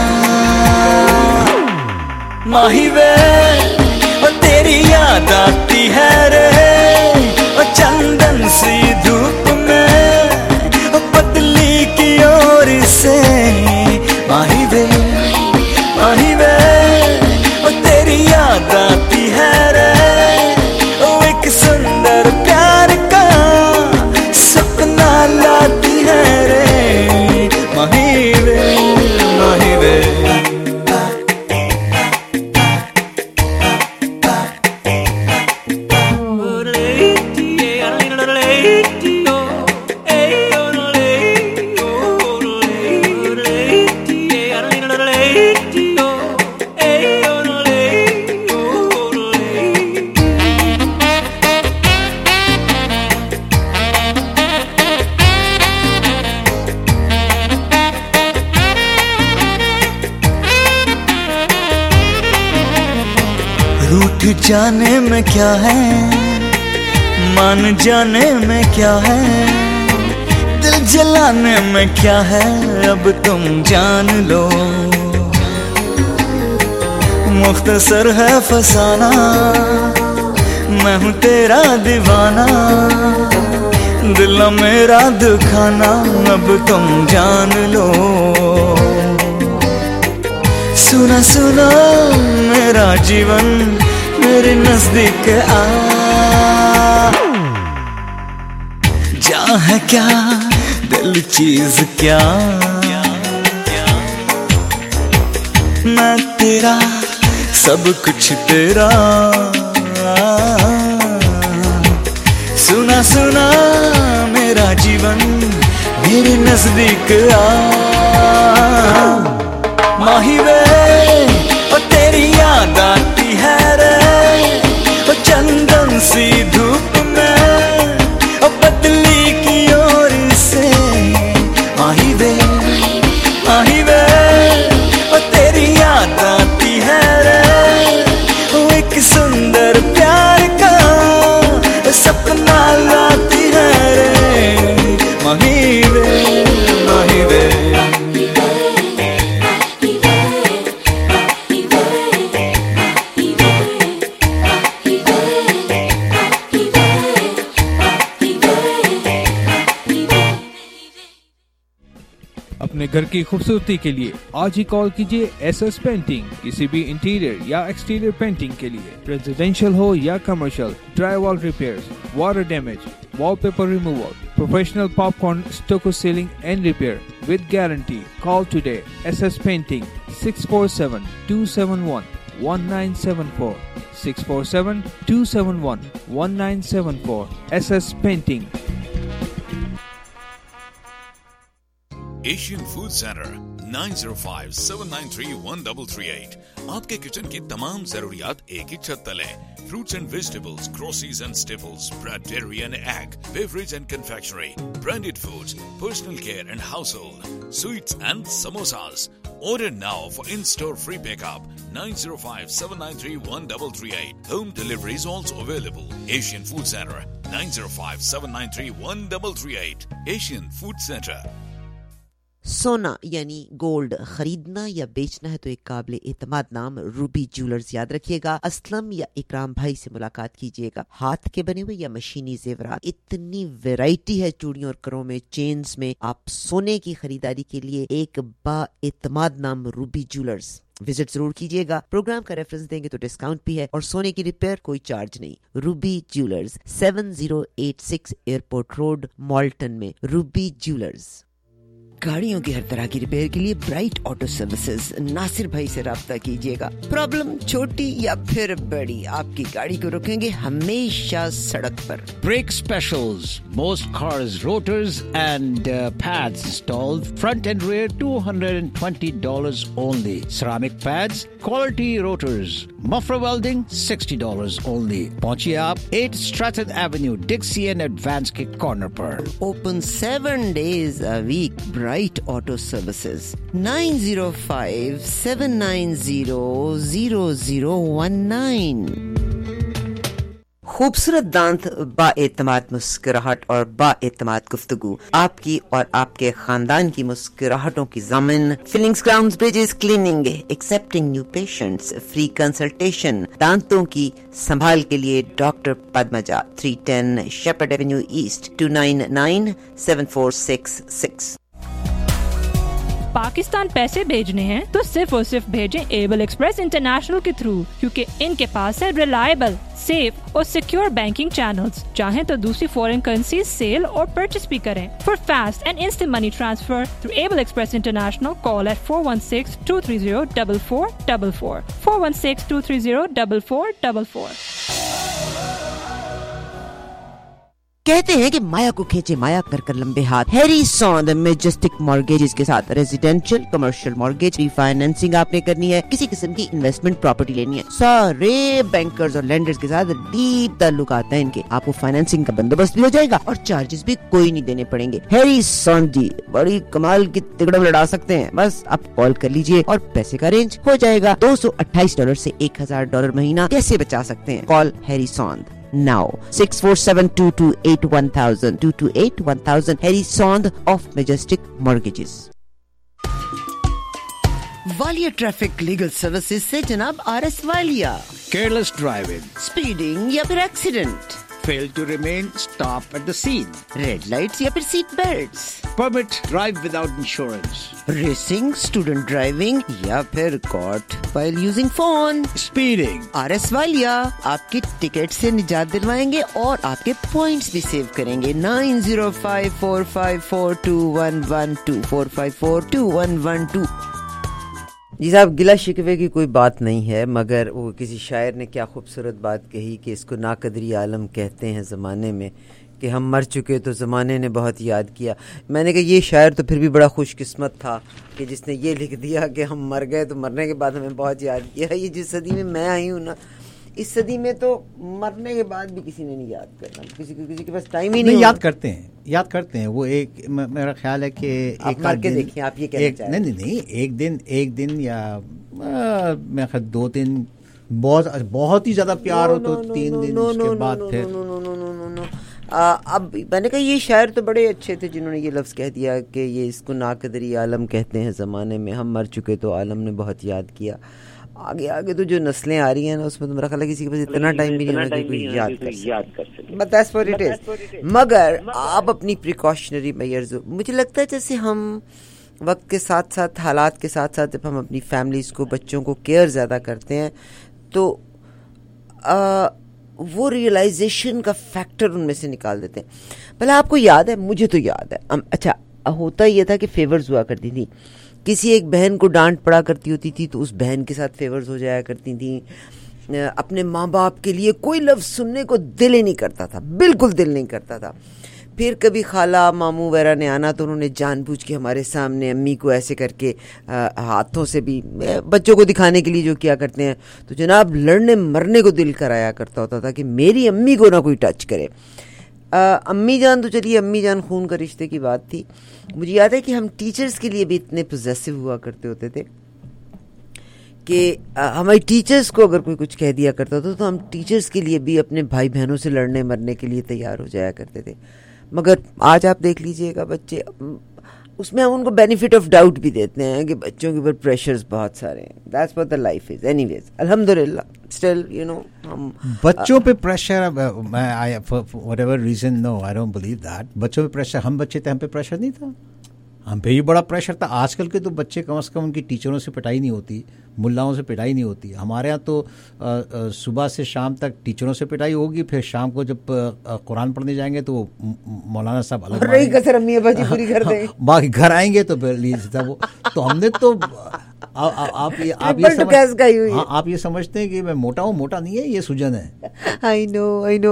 Speaker 19: माही वे तेरी याद आती है रे, ओ चंदन सी धूप में, ओ पतली की ओर से. माही वे माही वे ओ तेरी याद आती है रे, ओ एक सुंदर प्यार का सपना लाती है रे. माही वे माही वे जाने में क्या है, मान जाने में क्या है, दिल जलाने में क्या है, अब तुम जान लो. मुख्तसर है फसाना, मैं हूँ तेरा दीवाना, दिल मेरा दुखाना, अब तुम जान लो. सुना सुना मेरा जीवन मेरे नजदीक आ. जा है क्या दिल चीज क्या, मैं तेरा सब कुछ तेरा. सुना सुना मेरा जीवन मेरे नजदीक आ. माही वे ओ तेरी याद आती है रे, ओ चंदन सी धूप में, ओ पतली की ओर से. माही वे माही वे ओ तेरी याद आती समंदर प्यार का सपना लाती है रे माही रे माही रे
Speaker 14: अपने घर की खूबसूरती के लिए आज ही कॉल कीजिए एस एस पेंटिंग। किसी भी इंटीरियर या एक्सटीरियर पेंटिंग के लिए, रेजिडेंशियल हो या commercial, drywall repairs, water damage, wallpaper removal, professional popcorn stucco ceiling and repair with guarantee. Call today. S S Painting six four seven, two seven one, one nine seven four six four seven, two seven one, one nine seven four. S S Painting.
Speaker 20: Asian food centre nine zero five, seven nine three, one three three eight. आपके kitchen की तमाम जरूरियात एक ही छत तले. Fruits and vegetables, groceries and staples, bread, dairy and egg, beverage and confectionery, branded foods, personal care and household, sweets and samosas. Order now for in-store free pickup. nine zero five, seven nine three, one three three eight. Home delivery is also available. Asian Food Center nine zero five, seven nine three, one three three eight. Asian Food Center.
Speaker 15: सोना यानी gold खरीदना या बेचना है तो एक काबिल एतमाद नाम रूबी ज्वेलर्स याद रखिएगा. असलम या इकराम भाई से मुलाकात कीजिएगा. हाथ के बने हुए या मशीनी जेवरात, इतनी वैरायटी है चूड़ियों और करों में, चेन्स में. आप सोने की खरीदारी के लिए एक बा एतमाद नाम रूबी ज्वेलर्स विजिट जरूर कीजिएगा. प्रोग्राम का रेफरेंस देंगे तो डिस्काउंट भी है और सोने की रिपेयर कोई चार्ज नहीं. Ruby Jewellers seven zero eight six Airport Road Malton में. Ruby Jewellers. गाड़ियों की हर तरह की रिपेयर के लिए ब्राइट ऑटो सर्विसेज नासिर भाई से राब्ता कीजिएगा. प्रॉब्लम छोटी या फिर बड़ी, आपकी गाड़ी को रोकेंगे हमेशा सड़क पर.
Speaker 16: Brake specials, most cars, rotors and uh, pads installed, front and rear, two hundred twenty dollars only. Ceramic pads, quality rotors, muffler welding, sixty dollars only. पहुंचिए आप eight Stratton Avenue, Dixie and Advance के corner पर.
Speaker 15: Open seven days a week. Bright Auto Services nine zero five, seven nine zero, zero zero one nine. खूबसूरत दांत, बाएतमाद मुस्कुराहट और बाएतमाद गुफ्तगू, आपकी और आपके खानदान की मुस्कुराहटों की ज़मीन. Fillings, crowns, bridges, cleaning, accepting new patients, free consultation. दांतों की संभाल के लिए doctor Padmaja, three ten Sheppard Avenue East, two nine nine, seven four six six.
Speaker 21: Pakistan पैसे भेजने हैं तो सिर्फ और सिर्फ भेजें एबल एक्सप्रेस इंटरनेशनल के थ्रू, क्योंकि इनके पास है रिलायबल, सेफ और सिक्योर बैंकिंग चैनल्स. चाहें तो दूसरी फॉरेन करेंसी सेल और परचेस भी करें. For fast and instant money transfer through Able Express International call at four one six, two three zero, four four four four. four one six, two three zero, four four four four.
Speaker 15: कहते हैं कि माया को खींचे माया कर कर लंबे हाथ. Harry सॉन्द majestic mortgages के साथ रेजिडेंशियल, कमर्शियल मॉर्गेज, रीफाइनेंसिंग आपने करनी है, किसी किस्म की इन्वेस्टमेंट प्रॉपर्टी लेनी है, सारे बैंकर्स और लेंडर्स के साथ डीप ताल्लुकात हैं इनके. आपको फाइनेंसिंग का बंदोबस्त भी हो जाएगा और चार्जेस भी कोई नहीं देने पड़ेंगे. हैरी सॉन्द जी बड़ी कमाल की तिगड़म लड़ा सकते हैं. बस आप कॉल कर लीजिए और पैसे का अरेंज हो जाएगा. दो सौ अट्ठाईस डॉलर से एक हजार डॉलर महीना कैसे बचा सकते हैं? Call Harry Sond now. six four seven, two two eight, one thousand, two two eight, one thousand. Harry Sond of Majestic Mortgages. Walia traffic legal services से जनाब R S Walia.
Speaker 16: Careless driving,
Speaker 15: speeding या फिर accident,
Speaker 16: fail to remain, stop at the scene,
Speaker 15: red lights या फिर seat belts,
Speaker 16: permit drive without insurance,
Speaker 15: racing, student driving या फिर caught while using phone,
Speaker 16: speeding.
Speaker 15: R S Walia आपकी ticket से निजात दिलवाएंगे और आपके पॉइंट्स भी सेव करेंगे. nine zero five, four five four, two one one two, four five four, two one one two.
Speaker 1: जी साहब, गिला शिकवे की कोई बात नहीं है, मगर वो किसी शायर ने क्या खूबसूरत बात कही कि इसको नाकदरी आलम कहते हैं ज़माने में, कि हम मर चुके तो ज़माने ने बहुत याद किया. मैंने कहा ये शायर तो फिर भी बड़ा खुशकिस्मत था कि जिसने ये लिख दिया कि हम मर गए तो मरने के बाद हमें बहुत याद किया. ये जिस सदी में मैं आई हूँ ना, इस सदी में तो मरने के बाद भी किसी ने नहीं याद करना, किसी को किसी के पास टाइम ही नहीं.
Speaker 3: नहीं, याद करते हैं, याद करते हैं. वो एक मेरा ख्याल है कि
Speaker 1: एक मर के देखिए, आप ये कहना चाह रहे हैं.
Speaker 3: नहीं नहीं नहीं एक दिन एक दिन या मैं दो दिन بہت بہت ہی زیادہ پیار ہو تو تین دن اس کے بعد پھر
Speaker 1: اب میں نے کہا یہ شاعر تو بڑے اچھے تھے جنہوں نے یہ لفظ کہہ دیا کہ یہ اس کو ناقدری عالم کہتے ہیں زمانے میں، ہم مر چکے تو عالم نے بہت یاد کیا. آگے آگے تو جو نسلیں آ رہی ہیں نا اس میں تو میرا خیال ہے کسی کے پاس اتنا ٹائم بھی نہیں ہونا کہ کوئی یاد کر سکے. But that's what it is. مگر آپ اپنی پریکاشنری میئرز، مجھے لگتا ہے جیسے ہم وقت کے ساتھ ساتھ حالات کے ساتھ ساتھ جب ہم اپنی فیملیز کو بچوں کو کیئر زیادہ کرتے ہیں تو آ, وہ ریئلائزیشن کا فیکٹر ان میں سے نکال دیتے ہیں. پہلے آپ کو یاد ہے، مجھے تو یاد ہے، اچھا ہوتا یہ تھا کہ فیورز ہوا کرتی تھی. کسی ایک بہن کو ڈانٹ پڑا کرتی ہوتی تھی تو اس بہن کے ساتھ فیورز ہو جایا کرتی تھیں. اپنے ماں باپ کے لیے کوئی لفظ سننے کو دل ہی نہیں کرتا تھا، بالکل دل نہیں کرتا تھا. پھر کبھی خالہ ماموں وغیرہ نے آنا تو انہوں نے جان بوجھ کے ہمارے سامنے امی کو ایسے کر کے ہاتھوں سے بھی بچوں کو دکھانے کے لیے جو کیا کرتے ہیں، تو جناب لڑنے مرنے کو دل کرایا کرتا ہوتا تھا کہ میری امی کو نہ کوئی ٹچ کرے. امی جان تو چلیے امی جان خون کا رشتے کی بات تھی. مجھے یاد ہے کہ ہم ٹیچرز کے لیے بھی اتنے پوزیسو ہوا کرتے ہوتے تھے کہ ہماری ٹیچرز کو اگر کوئی کچھ کہہ دیا کرتا تھا تو ہم ٹیچرز کے لیے بھی اپنے بھائی بہنوں سے لڑنے مرنے کے لیے تیار ہو جایا کرتے تھے. مگر آج آپ دیکھ لیجئے گا بچے، اس میں ہم ان کو بینیفٹ آف ڈاؤٹ بھی دیتے ہیں کہ بچوں کے اوپر پریشرز بہت سارے ہیں. That's what the life is. Anyways الحمدللہ اسٹل یو نو ہم
Speaker 3: بچوں پہ پریشر، میں whatever reason no I don't believe that. بچوں پہ پریشر، ہم بچے تھے ہم پہ پریشر نہیں تھا، ہم پہ بھی بڑا پریشر تھا. آج کل کے تو بچے کم از کم ان کی ٹیچروں سے پٹائی نہیں ہوتی، ملاؤں سے پٹائی نہیں ہوتی. ہمارے یہاں تو صبح سے شام تک ٹیچروں سے پٹائی ہوگی، پھر شام کو جب قرآن پڑھنے جائیں گے تو مولانا صاحب الگ
Speaker 1: رہی کسر امی ابا جی پوری کر دیں،
Speaker 3: باقی گھر آئیں گے تو پھر وہ تو ہم نے تو آپ آپ یہ سمجھتے ہیں کہ میں موٹا ہوں، موٹا نہیں ہے، یہ سجن ہے.
Speaker 1: آئی نو آئی نو.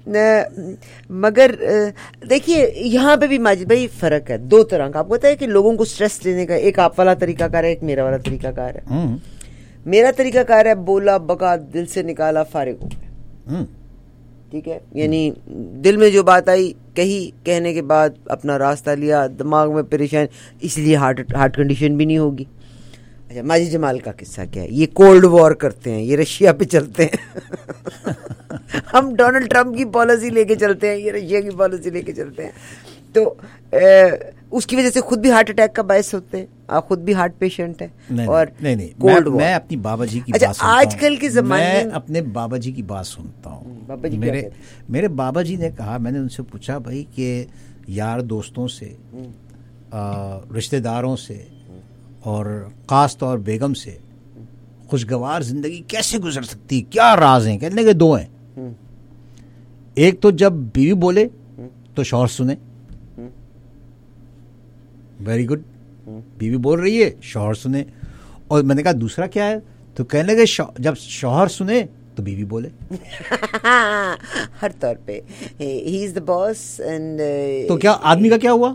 Speaker 1: مگر دیکھیے یہاں پہ بھی ماجد بھائی فرق ہے دو طرح کا. آپ کو پتا ہے کہ لوگوں کو اسٹریس لینے کا ایک آپ والا طریقہ کار ہے، ایک میرا والا طریقہ کار ہے. میرا طریقہ کار ہے بولا بکا دل سے نکالا فارغ ہو گیا. ٹھیک ہے، یعنی دل میں جو بات آئی کہی، کہنے کے بعد اپنا راستہ لیا، دماغ میں پریشان، اس لیے ہارٹ ہارٹ کنڈیشن بھی نہیں ہوگی. اچھا ماجد جمال کا قصہ کیا ہے؟ یہ کولڈ وار کرتے ہیں، یہ رشیا پہ چلتے ہیں. ہم ڈونلڈ ٹرمپ کی پالیسی لے کے چلتے ہیں، یہ رشیا کی پالیسی لے کے چلتے ہیں. تو اس کی وجہ سے خود بھی ہارٹ اٹیک کا باعث ہوتے ہیں. آپ خود بھی ہارٹ پیشنٹ ہیں. اور
Speaker 3: نہیں نہیں میں اپنی بابا جی کی بات سنتا ہوں.
Speaker 1: آج کل کے زمانے
Speaker 3: میں اپنے بابا جی کی بات سنتا ہوں. میرے میرے بابا جی نے کہا، میں نے ان سے پوچھا بھائی کہ یار دوستوں سے، رشتہ داروں سے اور خاص طور بیگم سے خوشگوار زندگی کیسے گزر سکتی، کیا راز ہیں؟ کہنے کے دو ہیں. ایک تو جب بیوی بولے تو شوہر سنے، ویری گڈ، بیوی بول رہی ہے شوہر سنے. اور میں نے کہا دوسرا کیا ہے؟ تو کہنے لگے جب شوہر سنے تو بیوی بولے.
Speaker 1: ہر طور پہ ہی از دا باس. اینڈ
Speaker 3: تو کیا آدمی کا کیا ہوا؟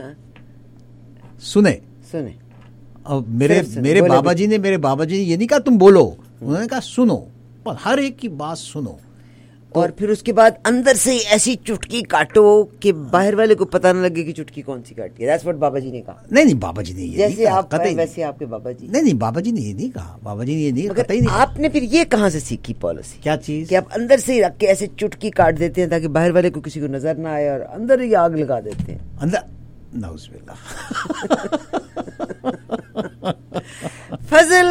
Speaker 3: سنے
Speaker 1: سنے.
Speaker 3: اب میرے میرے بابا جی نے میرے بابا جی نے یہ نہیں کہا تم بولو، انہوں نے کہا سنو، اور ہر ایک کی بات سنو.
Speaker 1: اور پھر اس کے بعد اندر سے ایسی چٹکی کاٹو کہ باہر والے کو پتہ نہ لگے کہ چٹکی کون سی کاٹی ہے. دیٹس واٹ بابا جی نے کہا.
Speaker 3: نہیں نہیں بابا جی نے یہ
Speaker 1: جیسے آپ ویسے آپ کے بابا جی.
Speaker 3: نہیں نہیں بابا جی نے یہ نہیں کہا، بابا جی نے یہ نہیں کہا.
Speaker 1: آپ نے پھر یہ کہاں سے سیکھی پالیسی؟
Speaker 3: کیا چیز؟
Speaker 1: کہ آپ اندر سے رکھ کے ایسے چٹکی کاٹ دیتے ہیں تاکہ باہر والے کو کسی کو نظر نہ آئے اور اندر ہی آگ لگا دیتے ہیں.
Speaker 3: اندر نعوذ باللہ.
Speaker 1: فضل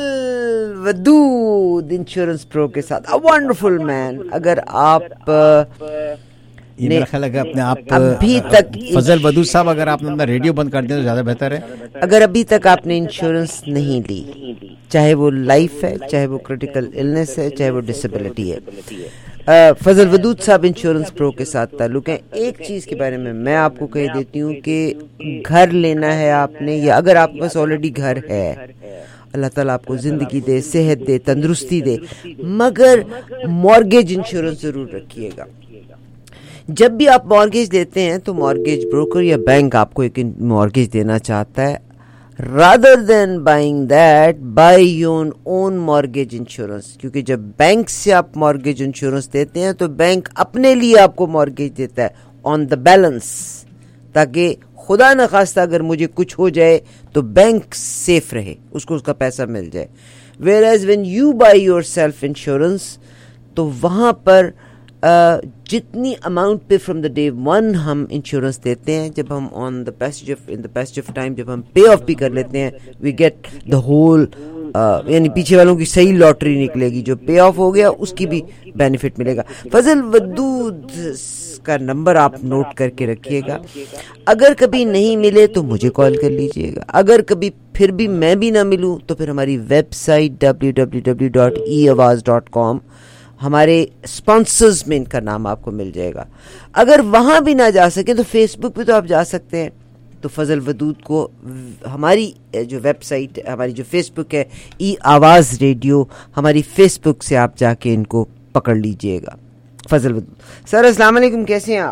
Speaker 1: ودود انشورنس پرو کے ساتھ a wonderful man. اگر آپ
Speaker 3: یہ میرا خیال ہے اپنے آپ ابھی تک فضل ودود صاحب اگر آپ نے اپنا ریڈیو بند کر دیں تو زیادہ بہتر ہے.
Speaker 1: اگر ابھی تک آپ نے انشورنس نہیں لی، چاہے وہ لائف ہے، چاہے وہ کریٹیکل النس ہے، چاہے وہ ڈسیبلٹی ہے، فضل ودود صاحب انشورنس پرو کے ساتھ تعلق ہے. ایک چیز کے بارے میں میں آپ کو کہہ دیتی ہوں کہ گھر لینا ہے آپ نے، یا اگر آپ کے پاس آلریڈی گھر ہے، اللہ تعالیٰ آپ کو زندگی دے، صحت دے، تندرستی دے، مگر مارگیج انشورنس ضرور رکھیے گا. جب بھی آپ مارگیج لیتے ہیں تو مارگیج بروکر یا بینک آپ کو ایک مارگیج دینا چاہتا ہے. rather than buying that, buy your own mortgage insurance. کیونکہ جب بینک سے آپ مارگیج انشورنس دیتے ہیں تو بینک اپنے لیے آپ کو مارگیج دیتا ہے آن دا بیلنس، تاکہ خدا نخواستہ اگر مجھے کچھ ہو جائے تو بینک سیف رہے، اس کو اس کا پیسہ مل جائے. whereas when you buy your self insurance تو وہاں پر جتنی اماؤنٹ پہ فرام دا ڈے ون ہم انشورنس دیتے ہیں, جب ہم on the passage of in the passage of time جب ہم پے آف بھی کر لیتے ہیں, وی گیٹ دا ہول, یعنی پیچھے والوں کی صحیح لاٹری نکلے گی, جو پے آف ہو گیا اس کی بھی بینیفٹ ملے گا. فضل ودود کا نمبر آپ نوٹ کر کے رکھیے گا, اگر کبھی نہیں ملے تو مجھے کال کر لیجئے گا, اگر کبھی پھر بھی میں بھی نہ ملوں تو پھر ہماری website W W W dot e Awaz dot کام, ہمارے اسپانسرز میں ان کا نام آپ کو مل جائے گا. اگر وہاں بھی نہ جا سکیں تو فیس بک پہ تو آپ جا سکتے ہیں, تو فضل ودود کو ہماری جو ویب سائٹ, ہماری جو فیس بک ہے ای آواز ریڈیو, ہماری فیس بک سے آپ جا کے ان کو پکڑ لیجئے گا. فضل ودود سر السلام علیکم, کیسے ہیں آپ؟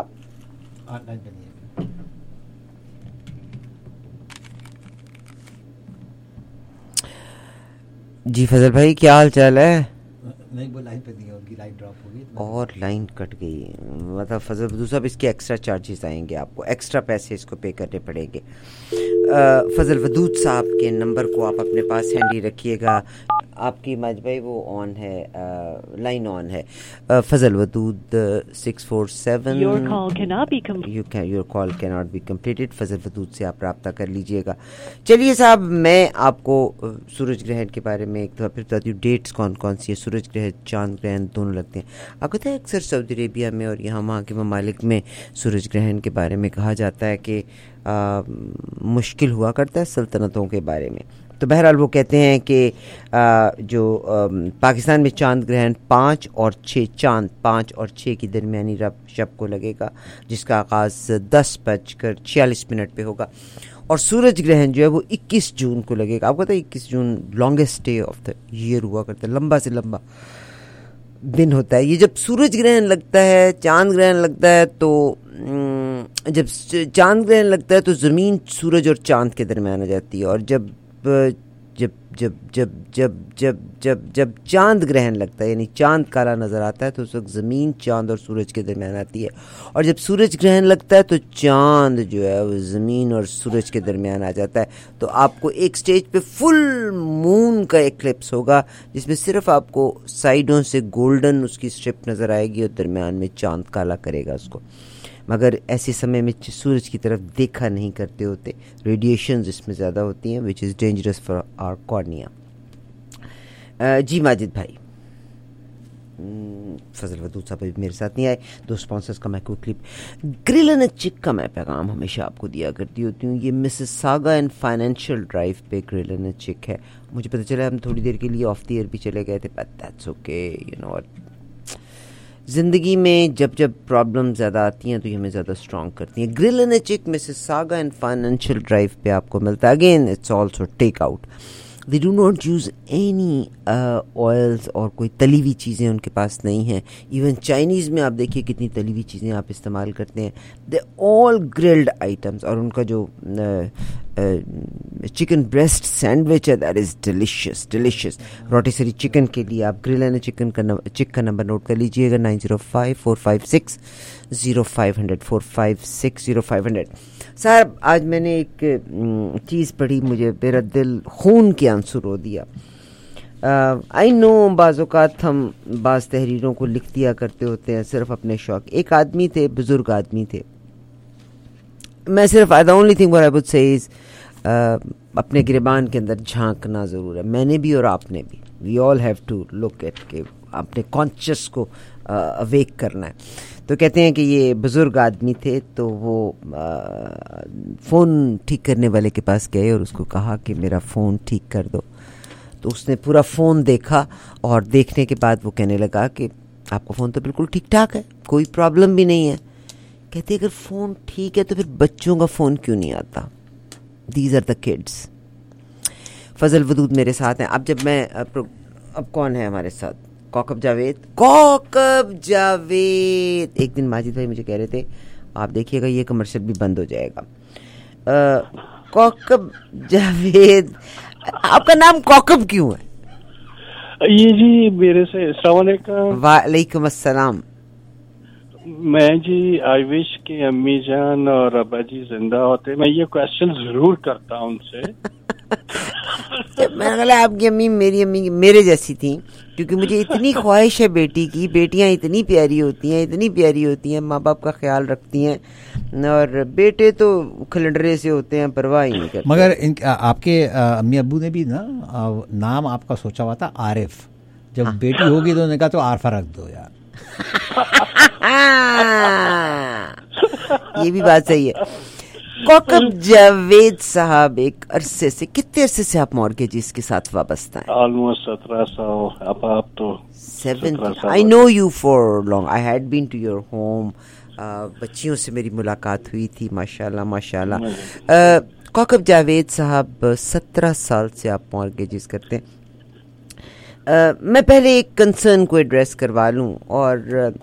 Speaker 1: جی فضل بھائی کیا حال چال ہے؟
Speaker 3: نہیں وہ لائن پہ نہیں ہے, ان کی لائن ڈراپ ہو گئی
Speaker 1: اور لائن کٹ گئی, مطلب فضل ودود صاحب اس کے ایکسٹرا چارجز آئیں گے, آپ کو ایکسٹرا پیسے اس کو پے کرنے پڑیں گے. فضل ودود صاحب کے نمبر کو آپ اپنے پاس ہینڈی رکھیے گا. آپ کی ماج بھائی وہ آن ہے, لائن آن ہے. Fazal Wadood six four seven your call کی ناٹ بی کمپلیٹڈ. فضل ودود سے آپ رابطہ کر لیجئے گا. چلیے صاحب, میں آپ کو سورج گرہن کے بارے میں ایک دفعہ پھر بتاتی ہوں. ڈیٹس کون کون سی ہے؟ سورج گرہن, چاند گرہن دونوں لگتے ہیں. آپ کو پتہ ہے اکثر سعودی عربیہ میں اور یہاں وہاں کے ممالک میں سورج گرہن کے بارے میں کہا جاتا ہے کہ آ, مشکل ہوا کرتا ہے سلطنتوں کے بارے میں. تو بہرحال وہ کہتے ہیں کہ آ, جو آ, پاکستان میں چاند گرہن پانچ اور چھ چاند پانچ اور چھ کی درمیانی رب شب کو لگے گا, جس کا آغاز دس بج کر چھیالیس منٹ پہ ہوگا, اور سورج گرہن جو ہے وہ اکیس جون کو لگے گا. آپ کو پتہ ہے اکیس جون longest day of the year ہوا کرتا ہے, لمبا سے لمبا دن ہوتا ہے یہ. جب سورج گرہن لگتا ہے, چاند گرہن لگتا ہے, تو جب چاند گرہن لگتا ہے تو زمین سورج اور چاند کے درمیان آ جاتی ہے, اور جب جب جب جب جب جب جب جب چاند گرہن لگتا ہے یعنی چاند کالا نظر آتا ہے تو اس وقت زمین چاند اور سورج کے درمیان آتی ہے, اور جب سورج گرہن لگتا ہے تو چاند جو ہے وہ زمین اور سورج کے درمیان آ جاتا ہے. تو آپ کو ایک سٹیج پہ فل مون کا ایکلپس ہوگا, جس میں صرف آپ کو سائیڈوں سے گولڈن اس کی اسٹرپ نظر آئے گی اور درمیان میں چاند کالا کرے گا اس کو. مگر ایسے سمے میں سورج کی طرف دیکھا نہیں کرتے ہوتے, ریڈیشنز اس میں زیادہ ہوتی ہیں, which is dangerous for our cornea. جی ماجد بھائی, فضل ودود صاحب میرے ساتھ نہیں آئے. دو اسپانسرز کا میں کوئکلی, گرل اینڈ چک کا میں پیغام ہمیشہ آپ کو دیا کرتی ہوتی ہوں. یہ Mississauga and Financial Drive پہ گرل اینڈ چک ہے. مجھے پتہ چلا ہم تھوڑی دیر کے لیے آف دی ایئر بھی چلے گئے تھے, but that's okay, you know what, زندگی میں جب جب پرابلم زیادہ آتی ہیں تو یہ ہمیں زیادہ اسٹرانگ کرتی ہیں. Grill and Chick Mississauga and Financial Drive پہ آپ کو ملتا ہے. Again it's also takeout. They do not use any oils, اور کوئی تلی ہوئی چیزیں ان کے پاس نہیں ہیں. ایون چائنیز میں آپ دیکھیے کتنی تلی ہوئی چیزیں آپ استعمال کرتے ہیں. دے آل گرلڈ آئٹمس, اور ان کا جو چکن بریسٹ سینڈوچ ہے دیٹ از ڈیلیشیس ڈیلیشیس. روٹی سری چکن کے لیے آپ گرل اینڈ چکن کا چک کا نمبر نوٹ کر لیجیے گا, nine zero five four five six zero five hundred four five six zero five hundred. صاحب آج میں نے ایک چیز پڑھی, مجھے میرا دل خون کے آنسو رو دیا. آئی نو بعض اوقات ہم بعض تحریروں کو لکھ دیا کرتے ہوتے ہیں صرف اپنے شوق. ایک آدمی تھے, بزرگ آدمی تھے, میں صرف the only thing what I would say is اپنے گریبان کے اندر جھانکنا ضرور ہے. میں نے بھی اور آپ نے بھی, we all have to look at کہ اپنے کانشیس کو اویک کرنا ہے. تو کہتے ہیں کہ یہ بزرگ آدمی تھے, تو وہ فون ٹھیک کرنے والے کے پاس گئے اور اس کو کہا کہ میرا فون ٹھیک کر دو. تو اس نے پورا فون دیکھا, اور دیکھنے کے بعد وہ کہنے لگا کہ آپ کا فون تو بالکل ٹھیک ٹھاک ہے, کوئی پرابلم بھی نہیں ہے. کہتے اگر فون ٹھیک ہے تو پھر بچوں کا فون کیوں نہیں آتا؟ These are the kids. Fazal Wadood میرے ساتھ ہیں. اب جب میں اب کون ہے ہمارے ساتھ؟ کوکب جاوید. کوکب جاوید ایک دن ماجد بھائی مجھے کہہ رہے تھے آپ دیکھیے گا یہ کمرشل بھی بند ہو جائے گا. کوکب جاوید, آپ کا نام کوکب کیوں ہے؟
Speaker 2: یہ جی میرے سے السلام علیکم.
Speaker 1: وعلیکم السلام.
Speaker 2: میں جی آئی وش کہ امی جان اور ابا جی زندہ ہوتے. میں یہ کوشچن ضرور کرتا ہوں ان سے.
Speaker 1: میں نے کہا آپ کی امی میری امی میرے جیسی تھیں, کیونکہ مجھے اتنی خواہش ہے بیٹی کی, بیٹیاں اتنی پیاری ہوتی ہیں, اتنی پیاری ہوتی ہیں, ماں باپ کا خیال رکھتی ہیں, اور بیٹے تو کھلڈرے سے ہوتے ہیں, پرواہ ہی نہیں کرتے.
Speaker 3: مگر آپ کے امی ابو نے بھی نا نام آپ کا سوچا ہوا تھا عارف, جب بیٹی ہوگی تو انہوں نے کہا تو عارفہ رکھ دو یار.
Speaker 1: یہ بھی بات صحیح ہے. کوکب جاوید صاحب, ایک عرصے سے, کتنے عرصے سے آپ مارگیجز کے ساتھ وابستہ ہیں؟
Speaker 2: آلموسٹ سترہ سال. اب آپ تو
Speaker 1: I know you for long. I had been to your home. بچیوں سے میری ملاقات ہوئی تھی, ماشاءاللہ ماشاءاللہ. کوکب جاوید صاحب, سترہ سال سے آپ مارگیجز کرتے ہیں. میں پہلے ایک کنسرن کو ایڈریس کروا لوں, اور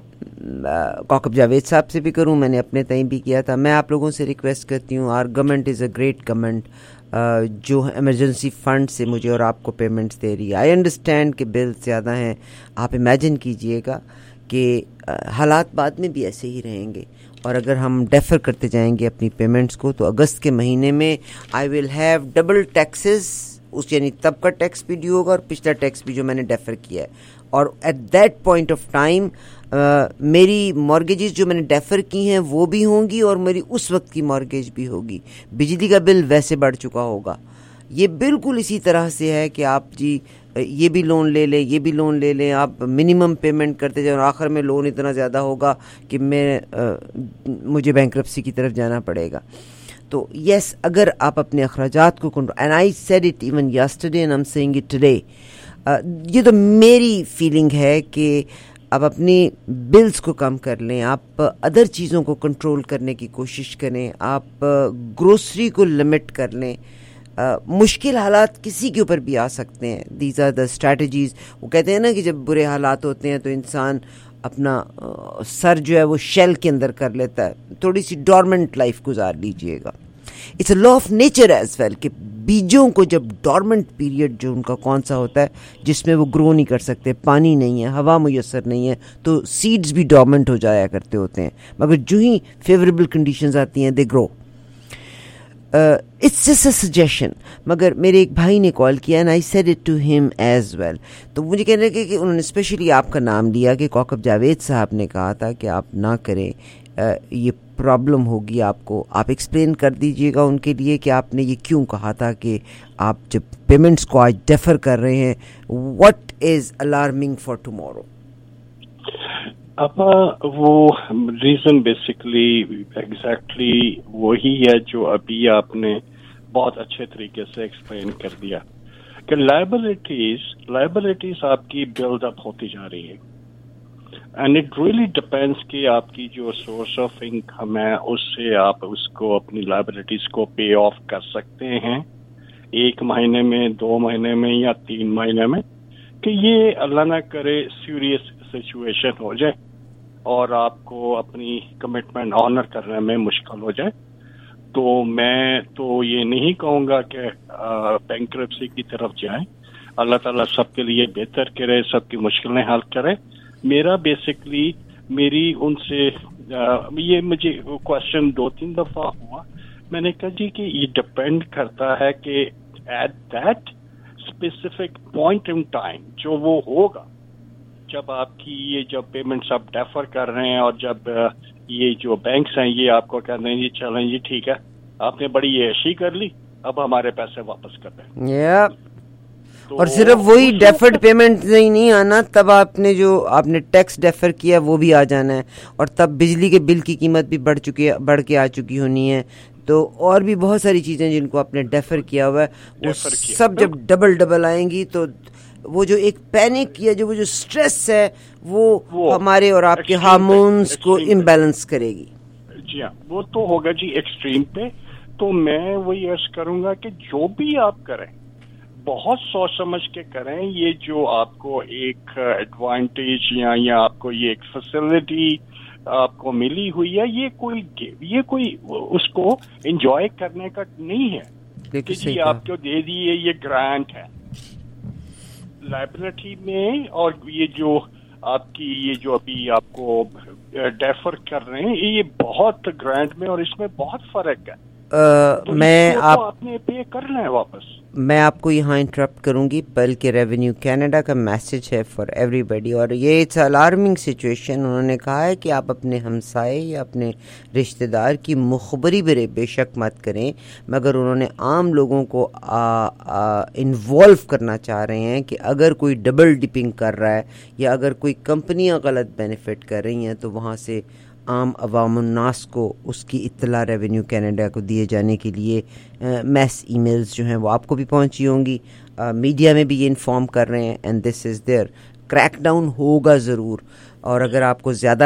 Speaker 1: کوکب جاوید صاحب سے بھی کروں, میں نے اپنے تئیں بھی کیا تھا. میں آپ لوگوں سے ریکویسٹ کرتی ہوں, our government is a great government جو ایمرجنسی فنڈ سے مجھے اور آپ کو پیمنٹس دے رہی ہے. آئی انڈرسٹینڈ کہ بل زیادہ ہیں, آپ امیجن کیجئے گا کہ حالات بعد میں بھی ایسے ہی رہیں گے, اور اگر ہم ڈیفر کرتے جائیں گے اپنی پیمنٹس کو تو اگست کے مہینے میں I will have double taxes, اس یعنی تب کا ٹیکس بھی ڈیو ہوگا اور پچھلا ٹیکس بھی جو میں نے ڈیفر کیا ہے. اور at that point of time میری مارگیجز جو میں نے ڈیفر کی ہیں وہ بھی ہوں گی, اور میری اس وقت کی مارگیج بھی ہوگی. بجلی کا بل ویسے بڑھ چکا ہوگا. یہ بالکل اسی طرح سے ہے کہ آپ جی یہ بھی لون لے لیں, یہ بھی لون لے لیں, آپ منیمم پیمنٹ کرتے جائیں, اور آخر میں لون اتنا زیادہ ہوگا کہ میں مجھے بینکرپسی کی طرف جانا پڑے گا. تو یس, اگر آپ اپنے اخراجات کو control, and I said it even yesterday and I am seeing it today, یہ تو میری فیلنگ ہے کہ آپ اپنی بلز کو کم کر لیں, آپ ادر چیزوں کو کنٹرول کرنے کی کوشش کریں, آپ گروسری کو لمٹ کر لیں. Uh, مشکل حالات کسی کے اوپر بھی آ سکتے ہیں. These are the strategies. وہ کہتے ہیں نا کہ جب برے حالات ہوتے ہیں تو انسان اپنا uh, سر جو ہے وہ شیل کے اندر کر لیتا ہے, تھوڑی سی ڈورمنٹ لائف گزار لیجئے گا. It's a law of nature as well کہ بیجوں کو جب ڈورمنٹ پیریڈ جو ان کا کون سا ہوتا ہے جس میں وہ گرو نہیں کر سکتے, پانی نہیں ہے, ہوا میسر نہیں ہے, تو سیڈز بھی ڈورمنٹ ہو جایا کرتے ہوتے ہیں, مگر جو ہی فیوریبل کنڈیشنز آتی ہیں they grow. It's just a suggestion. مگر میرے ایک بھائی نے کال کیا and I said it to ہم ایز ویل. تو مجھے کہنے لگے کہ انہوں نے اسپیشلی آپ کا نام لیا کہ کوکب جاوید صاحب نے کہا تھا کہ آپ نہ کریں, یہ پرابلم ہوگی آپ کو. آپ ایکسپلین کر دیجئے گا ان کے لیے کہ آپ نے یہ کیوں کہا تھا کہ آپ جب پیمنٹس کو آج ڈیفر کر رہے ہیں, what is alarming for tomorrow.
Speaker 2: اب وہ ریزن بیسکلی ایگزیکٹلی وہی ہے جو ابھی آپ نے بہت اچھے طریقے سے ایکسپلین کر دیا کہ لائبلٹیز لائبلٹیز آپ کی بلڈ اپ ہوتی جا رہی ہے, اینڈ اٹ ریئلی ڈپینڈس کہ آپ کی جو سورس آف انکم ہے اس سے آپ اس کو اپنی لائبلٹیز کو پے آف کر سکتے ہیں ایک مہینے میں, دو مہینے میں, یا تین مہینے میں, کہ یہ اللہ نہ کرے سیریس سچویشن ہو جائے اور آپ کو اپنی کمٹمنٹ آنر کرنے میں مشکل ہو جائے. تو میں تو یہ نہیں کہوں گا کہ بینکرپسی کی طرف جائیں. اللہ تعالیٰ سب کے لیے بہتر کرے, سب کی مشکلیں حل کرے. میرا بیسکلی میری ان سے یہ مجھے کوشچن دو تین دفعہ ہوا, میں نے کہا جی کہ یہ ڈپینڈ کرتا ہے کہ at that specific point in time جو وہ ہوگا, جب آپ کی یہ جب پیمنٹس آپ ڈیفر کر رہے ہیں اور جب یہ جو بینکس ہیں یہ آپ کو کہہ رہے ہیں جی چلیں جی ٹھیک ہے آپ نے بڑی عیشی کر لی, اب ہمارے پیسے واپس کر دیں.
Speaker 1: yeah. اور صرف وہی ڈیفرڈ پیمنٹ نہیں آنا, تب آپ نے جو آپ نے ٹیکس ڈیفر کیا وہ بھی آ جانا ہے, اور تب بجلی کے بل کی قیمت بھی بڑھ چکی ہے, بڑھ کے آ چکی ہونی ہے. تو اور بھی بہت ساری چیزیں جن کو آپ نے ڈیفر کیا ہوا ہے وہ سب جب ڈبل ڈبل آئیں گی تو وہ جو ایک پینک یا جو وہ جو سٹریس ہے وہ ہمارے اور آپ کے ہارمونز کو امبیلنس کرے گی.
Speaker 2: جی ہاں, وہ تو ہوگا جی ایکسٹریم پہ. تو میں وہی عرض کروں گا کہ جو بھی آپ کریں بہت سوچ سمجھ کے کریں. یہ جو آپ کو ایک ایڈوانٹیج یا یا آپ کو یہ ایک فیسلٹی آپ کو ملی ہوئی ہے, یہ کوئی یہ کوئی اس کو انجوائے کرنے کا نہیں ہے کہ جی آپ کو دے دیے یہ گرانٹ ہے. لائبلٹی میں اور یہ جو آپ کی یہ جو ابھی آپ کو ڈیفر کر رہے ہیں یہ بہت گرانٹ میں, اور اس میں بہت فرق ہے.
Speaker 1: میں آپ
Speaker 2: آپ نے پے کرنا ہے واپس.
Speaker 1: میں آپ کو یہاں انٹرپٹ کروں گی، بلکہ ریونیو کینیڈا کا میسج ہے فار ایوری بڈی، اور یہ اٹس الارمنگ سچویشن. انہوں نے کہا ہے کہ آپ اپنے ہمسائے یا اپنے رشتہ دار کی مخبری برے بے شک مت کریں، مگر انہوں نے عام لوگوں کو انوالو کرنا چاہ رہے ہیں کہ اگر کوئی ڈبل ڈپنگ کر رہا ہے یا اگر کوئی کمپنیاں غلط بینیفٹ کر رہی ہیں تو وہاں سے عام عوام الناس کو اس کی اطلاع ریونیو کینیڈا کو دیے جانے کے لیے میس ای میلز جو ہیں وہ آپ کو بھی پہنچی ہوں گی. میڈیا میں بھی یہ انفارم کر رہے ہیں، and this is there. Crackdown ہوگا ضرور، اور اگر آپ کو زیادہ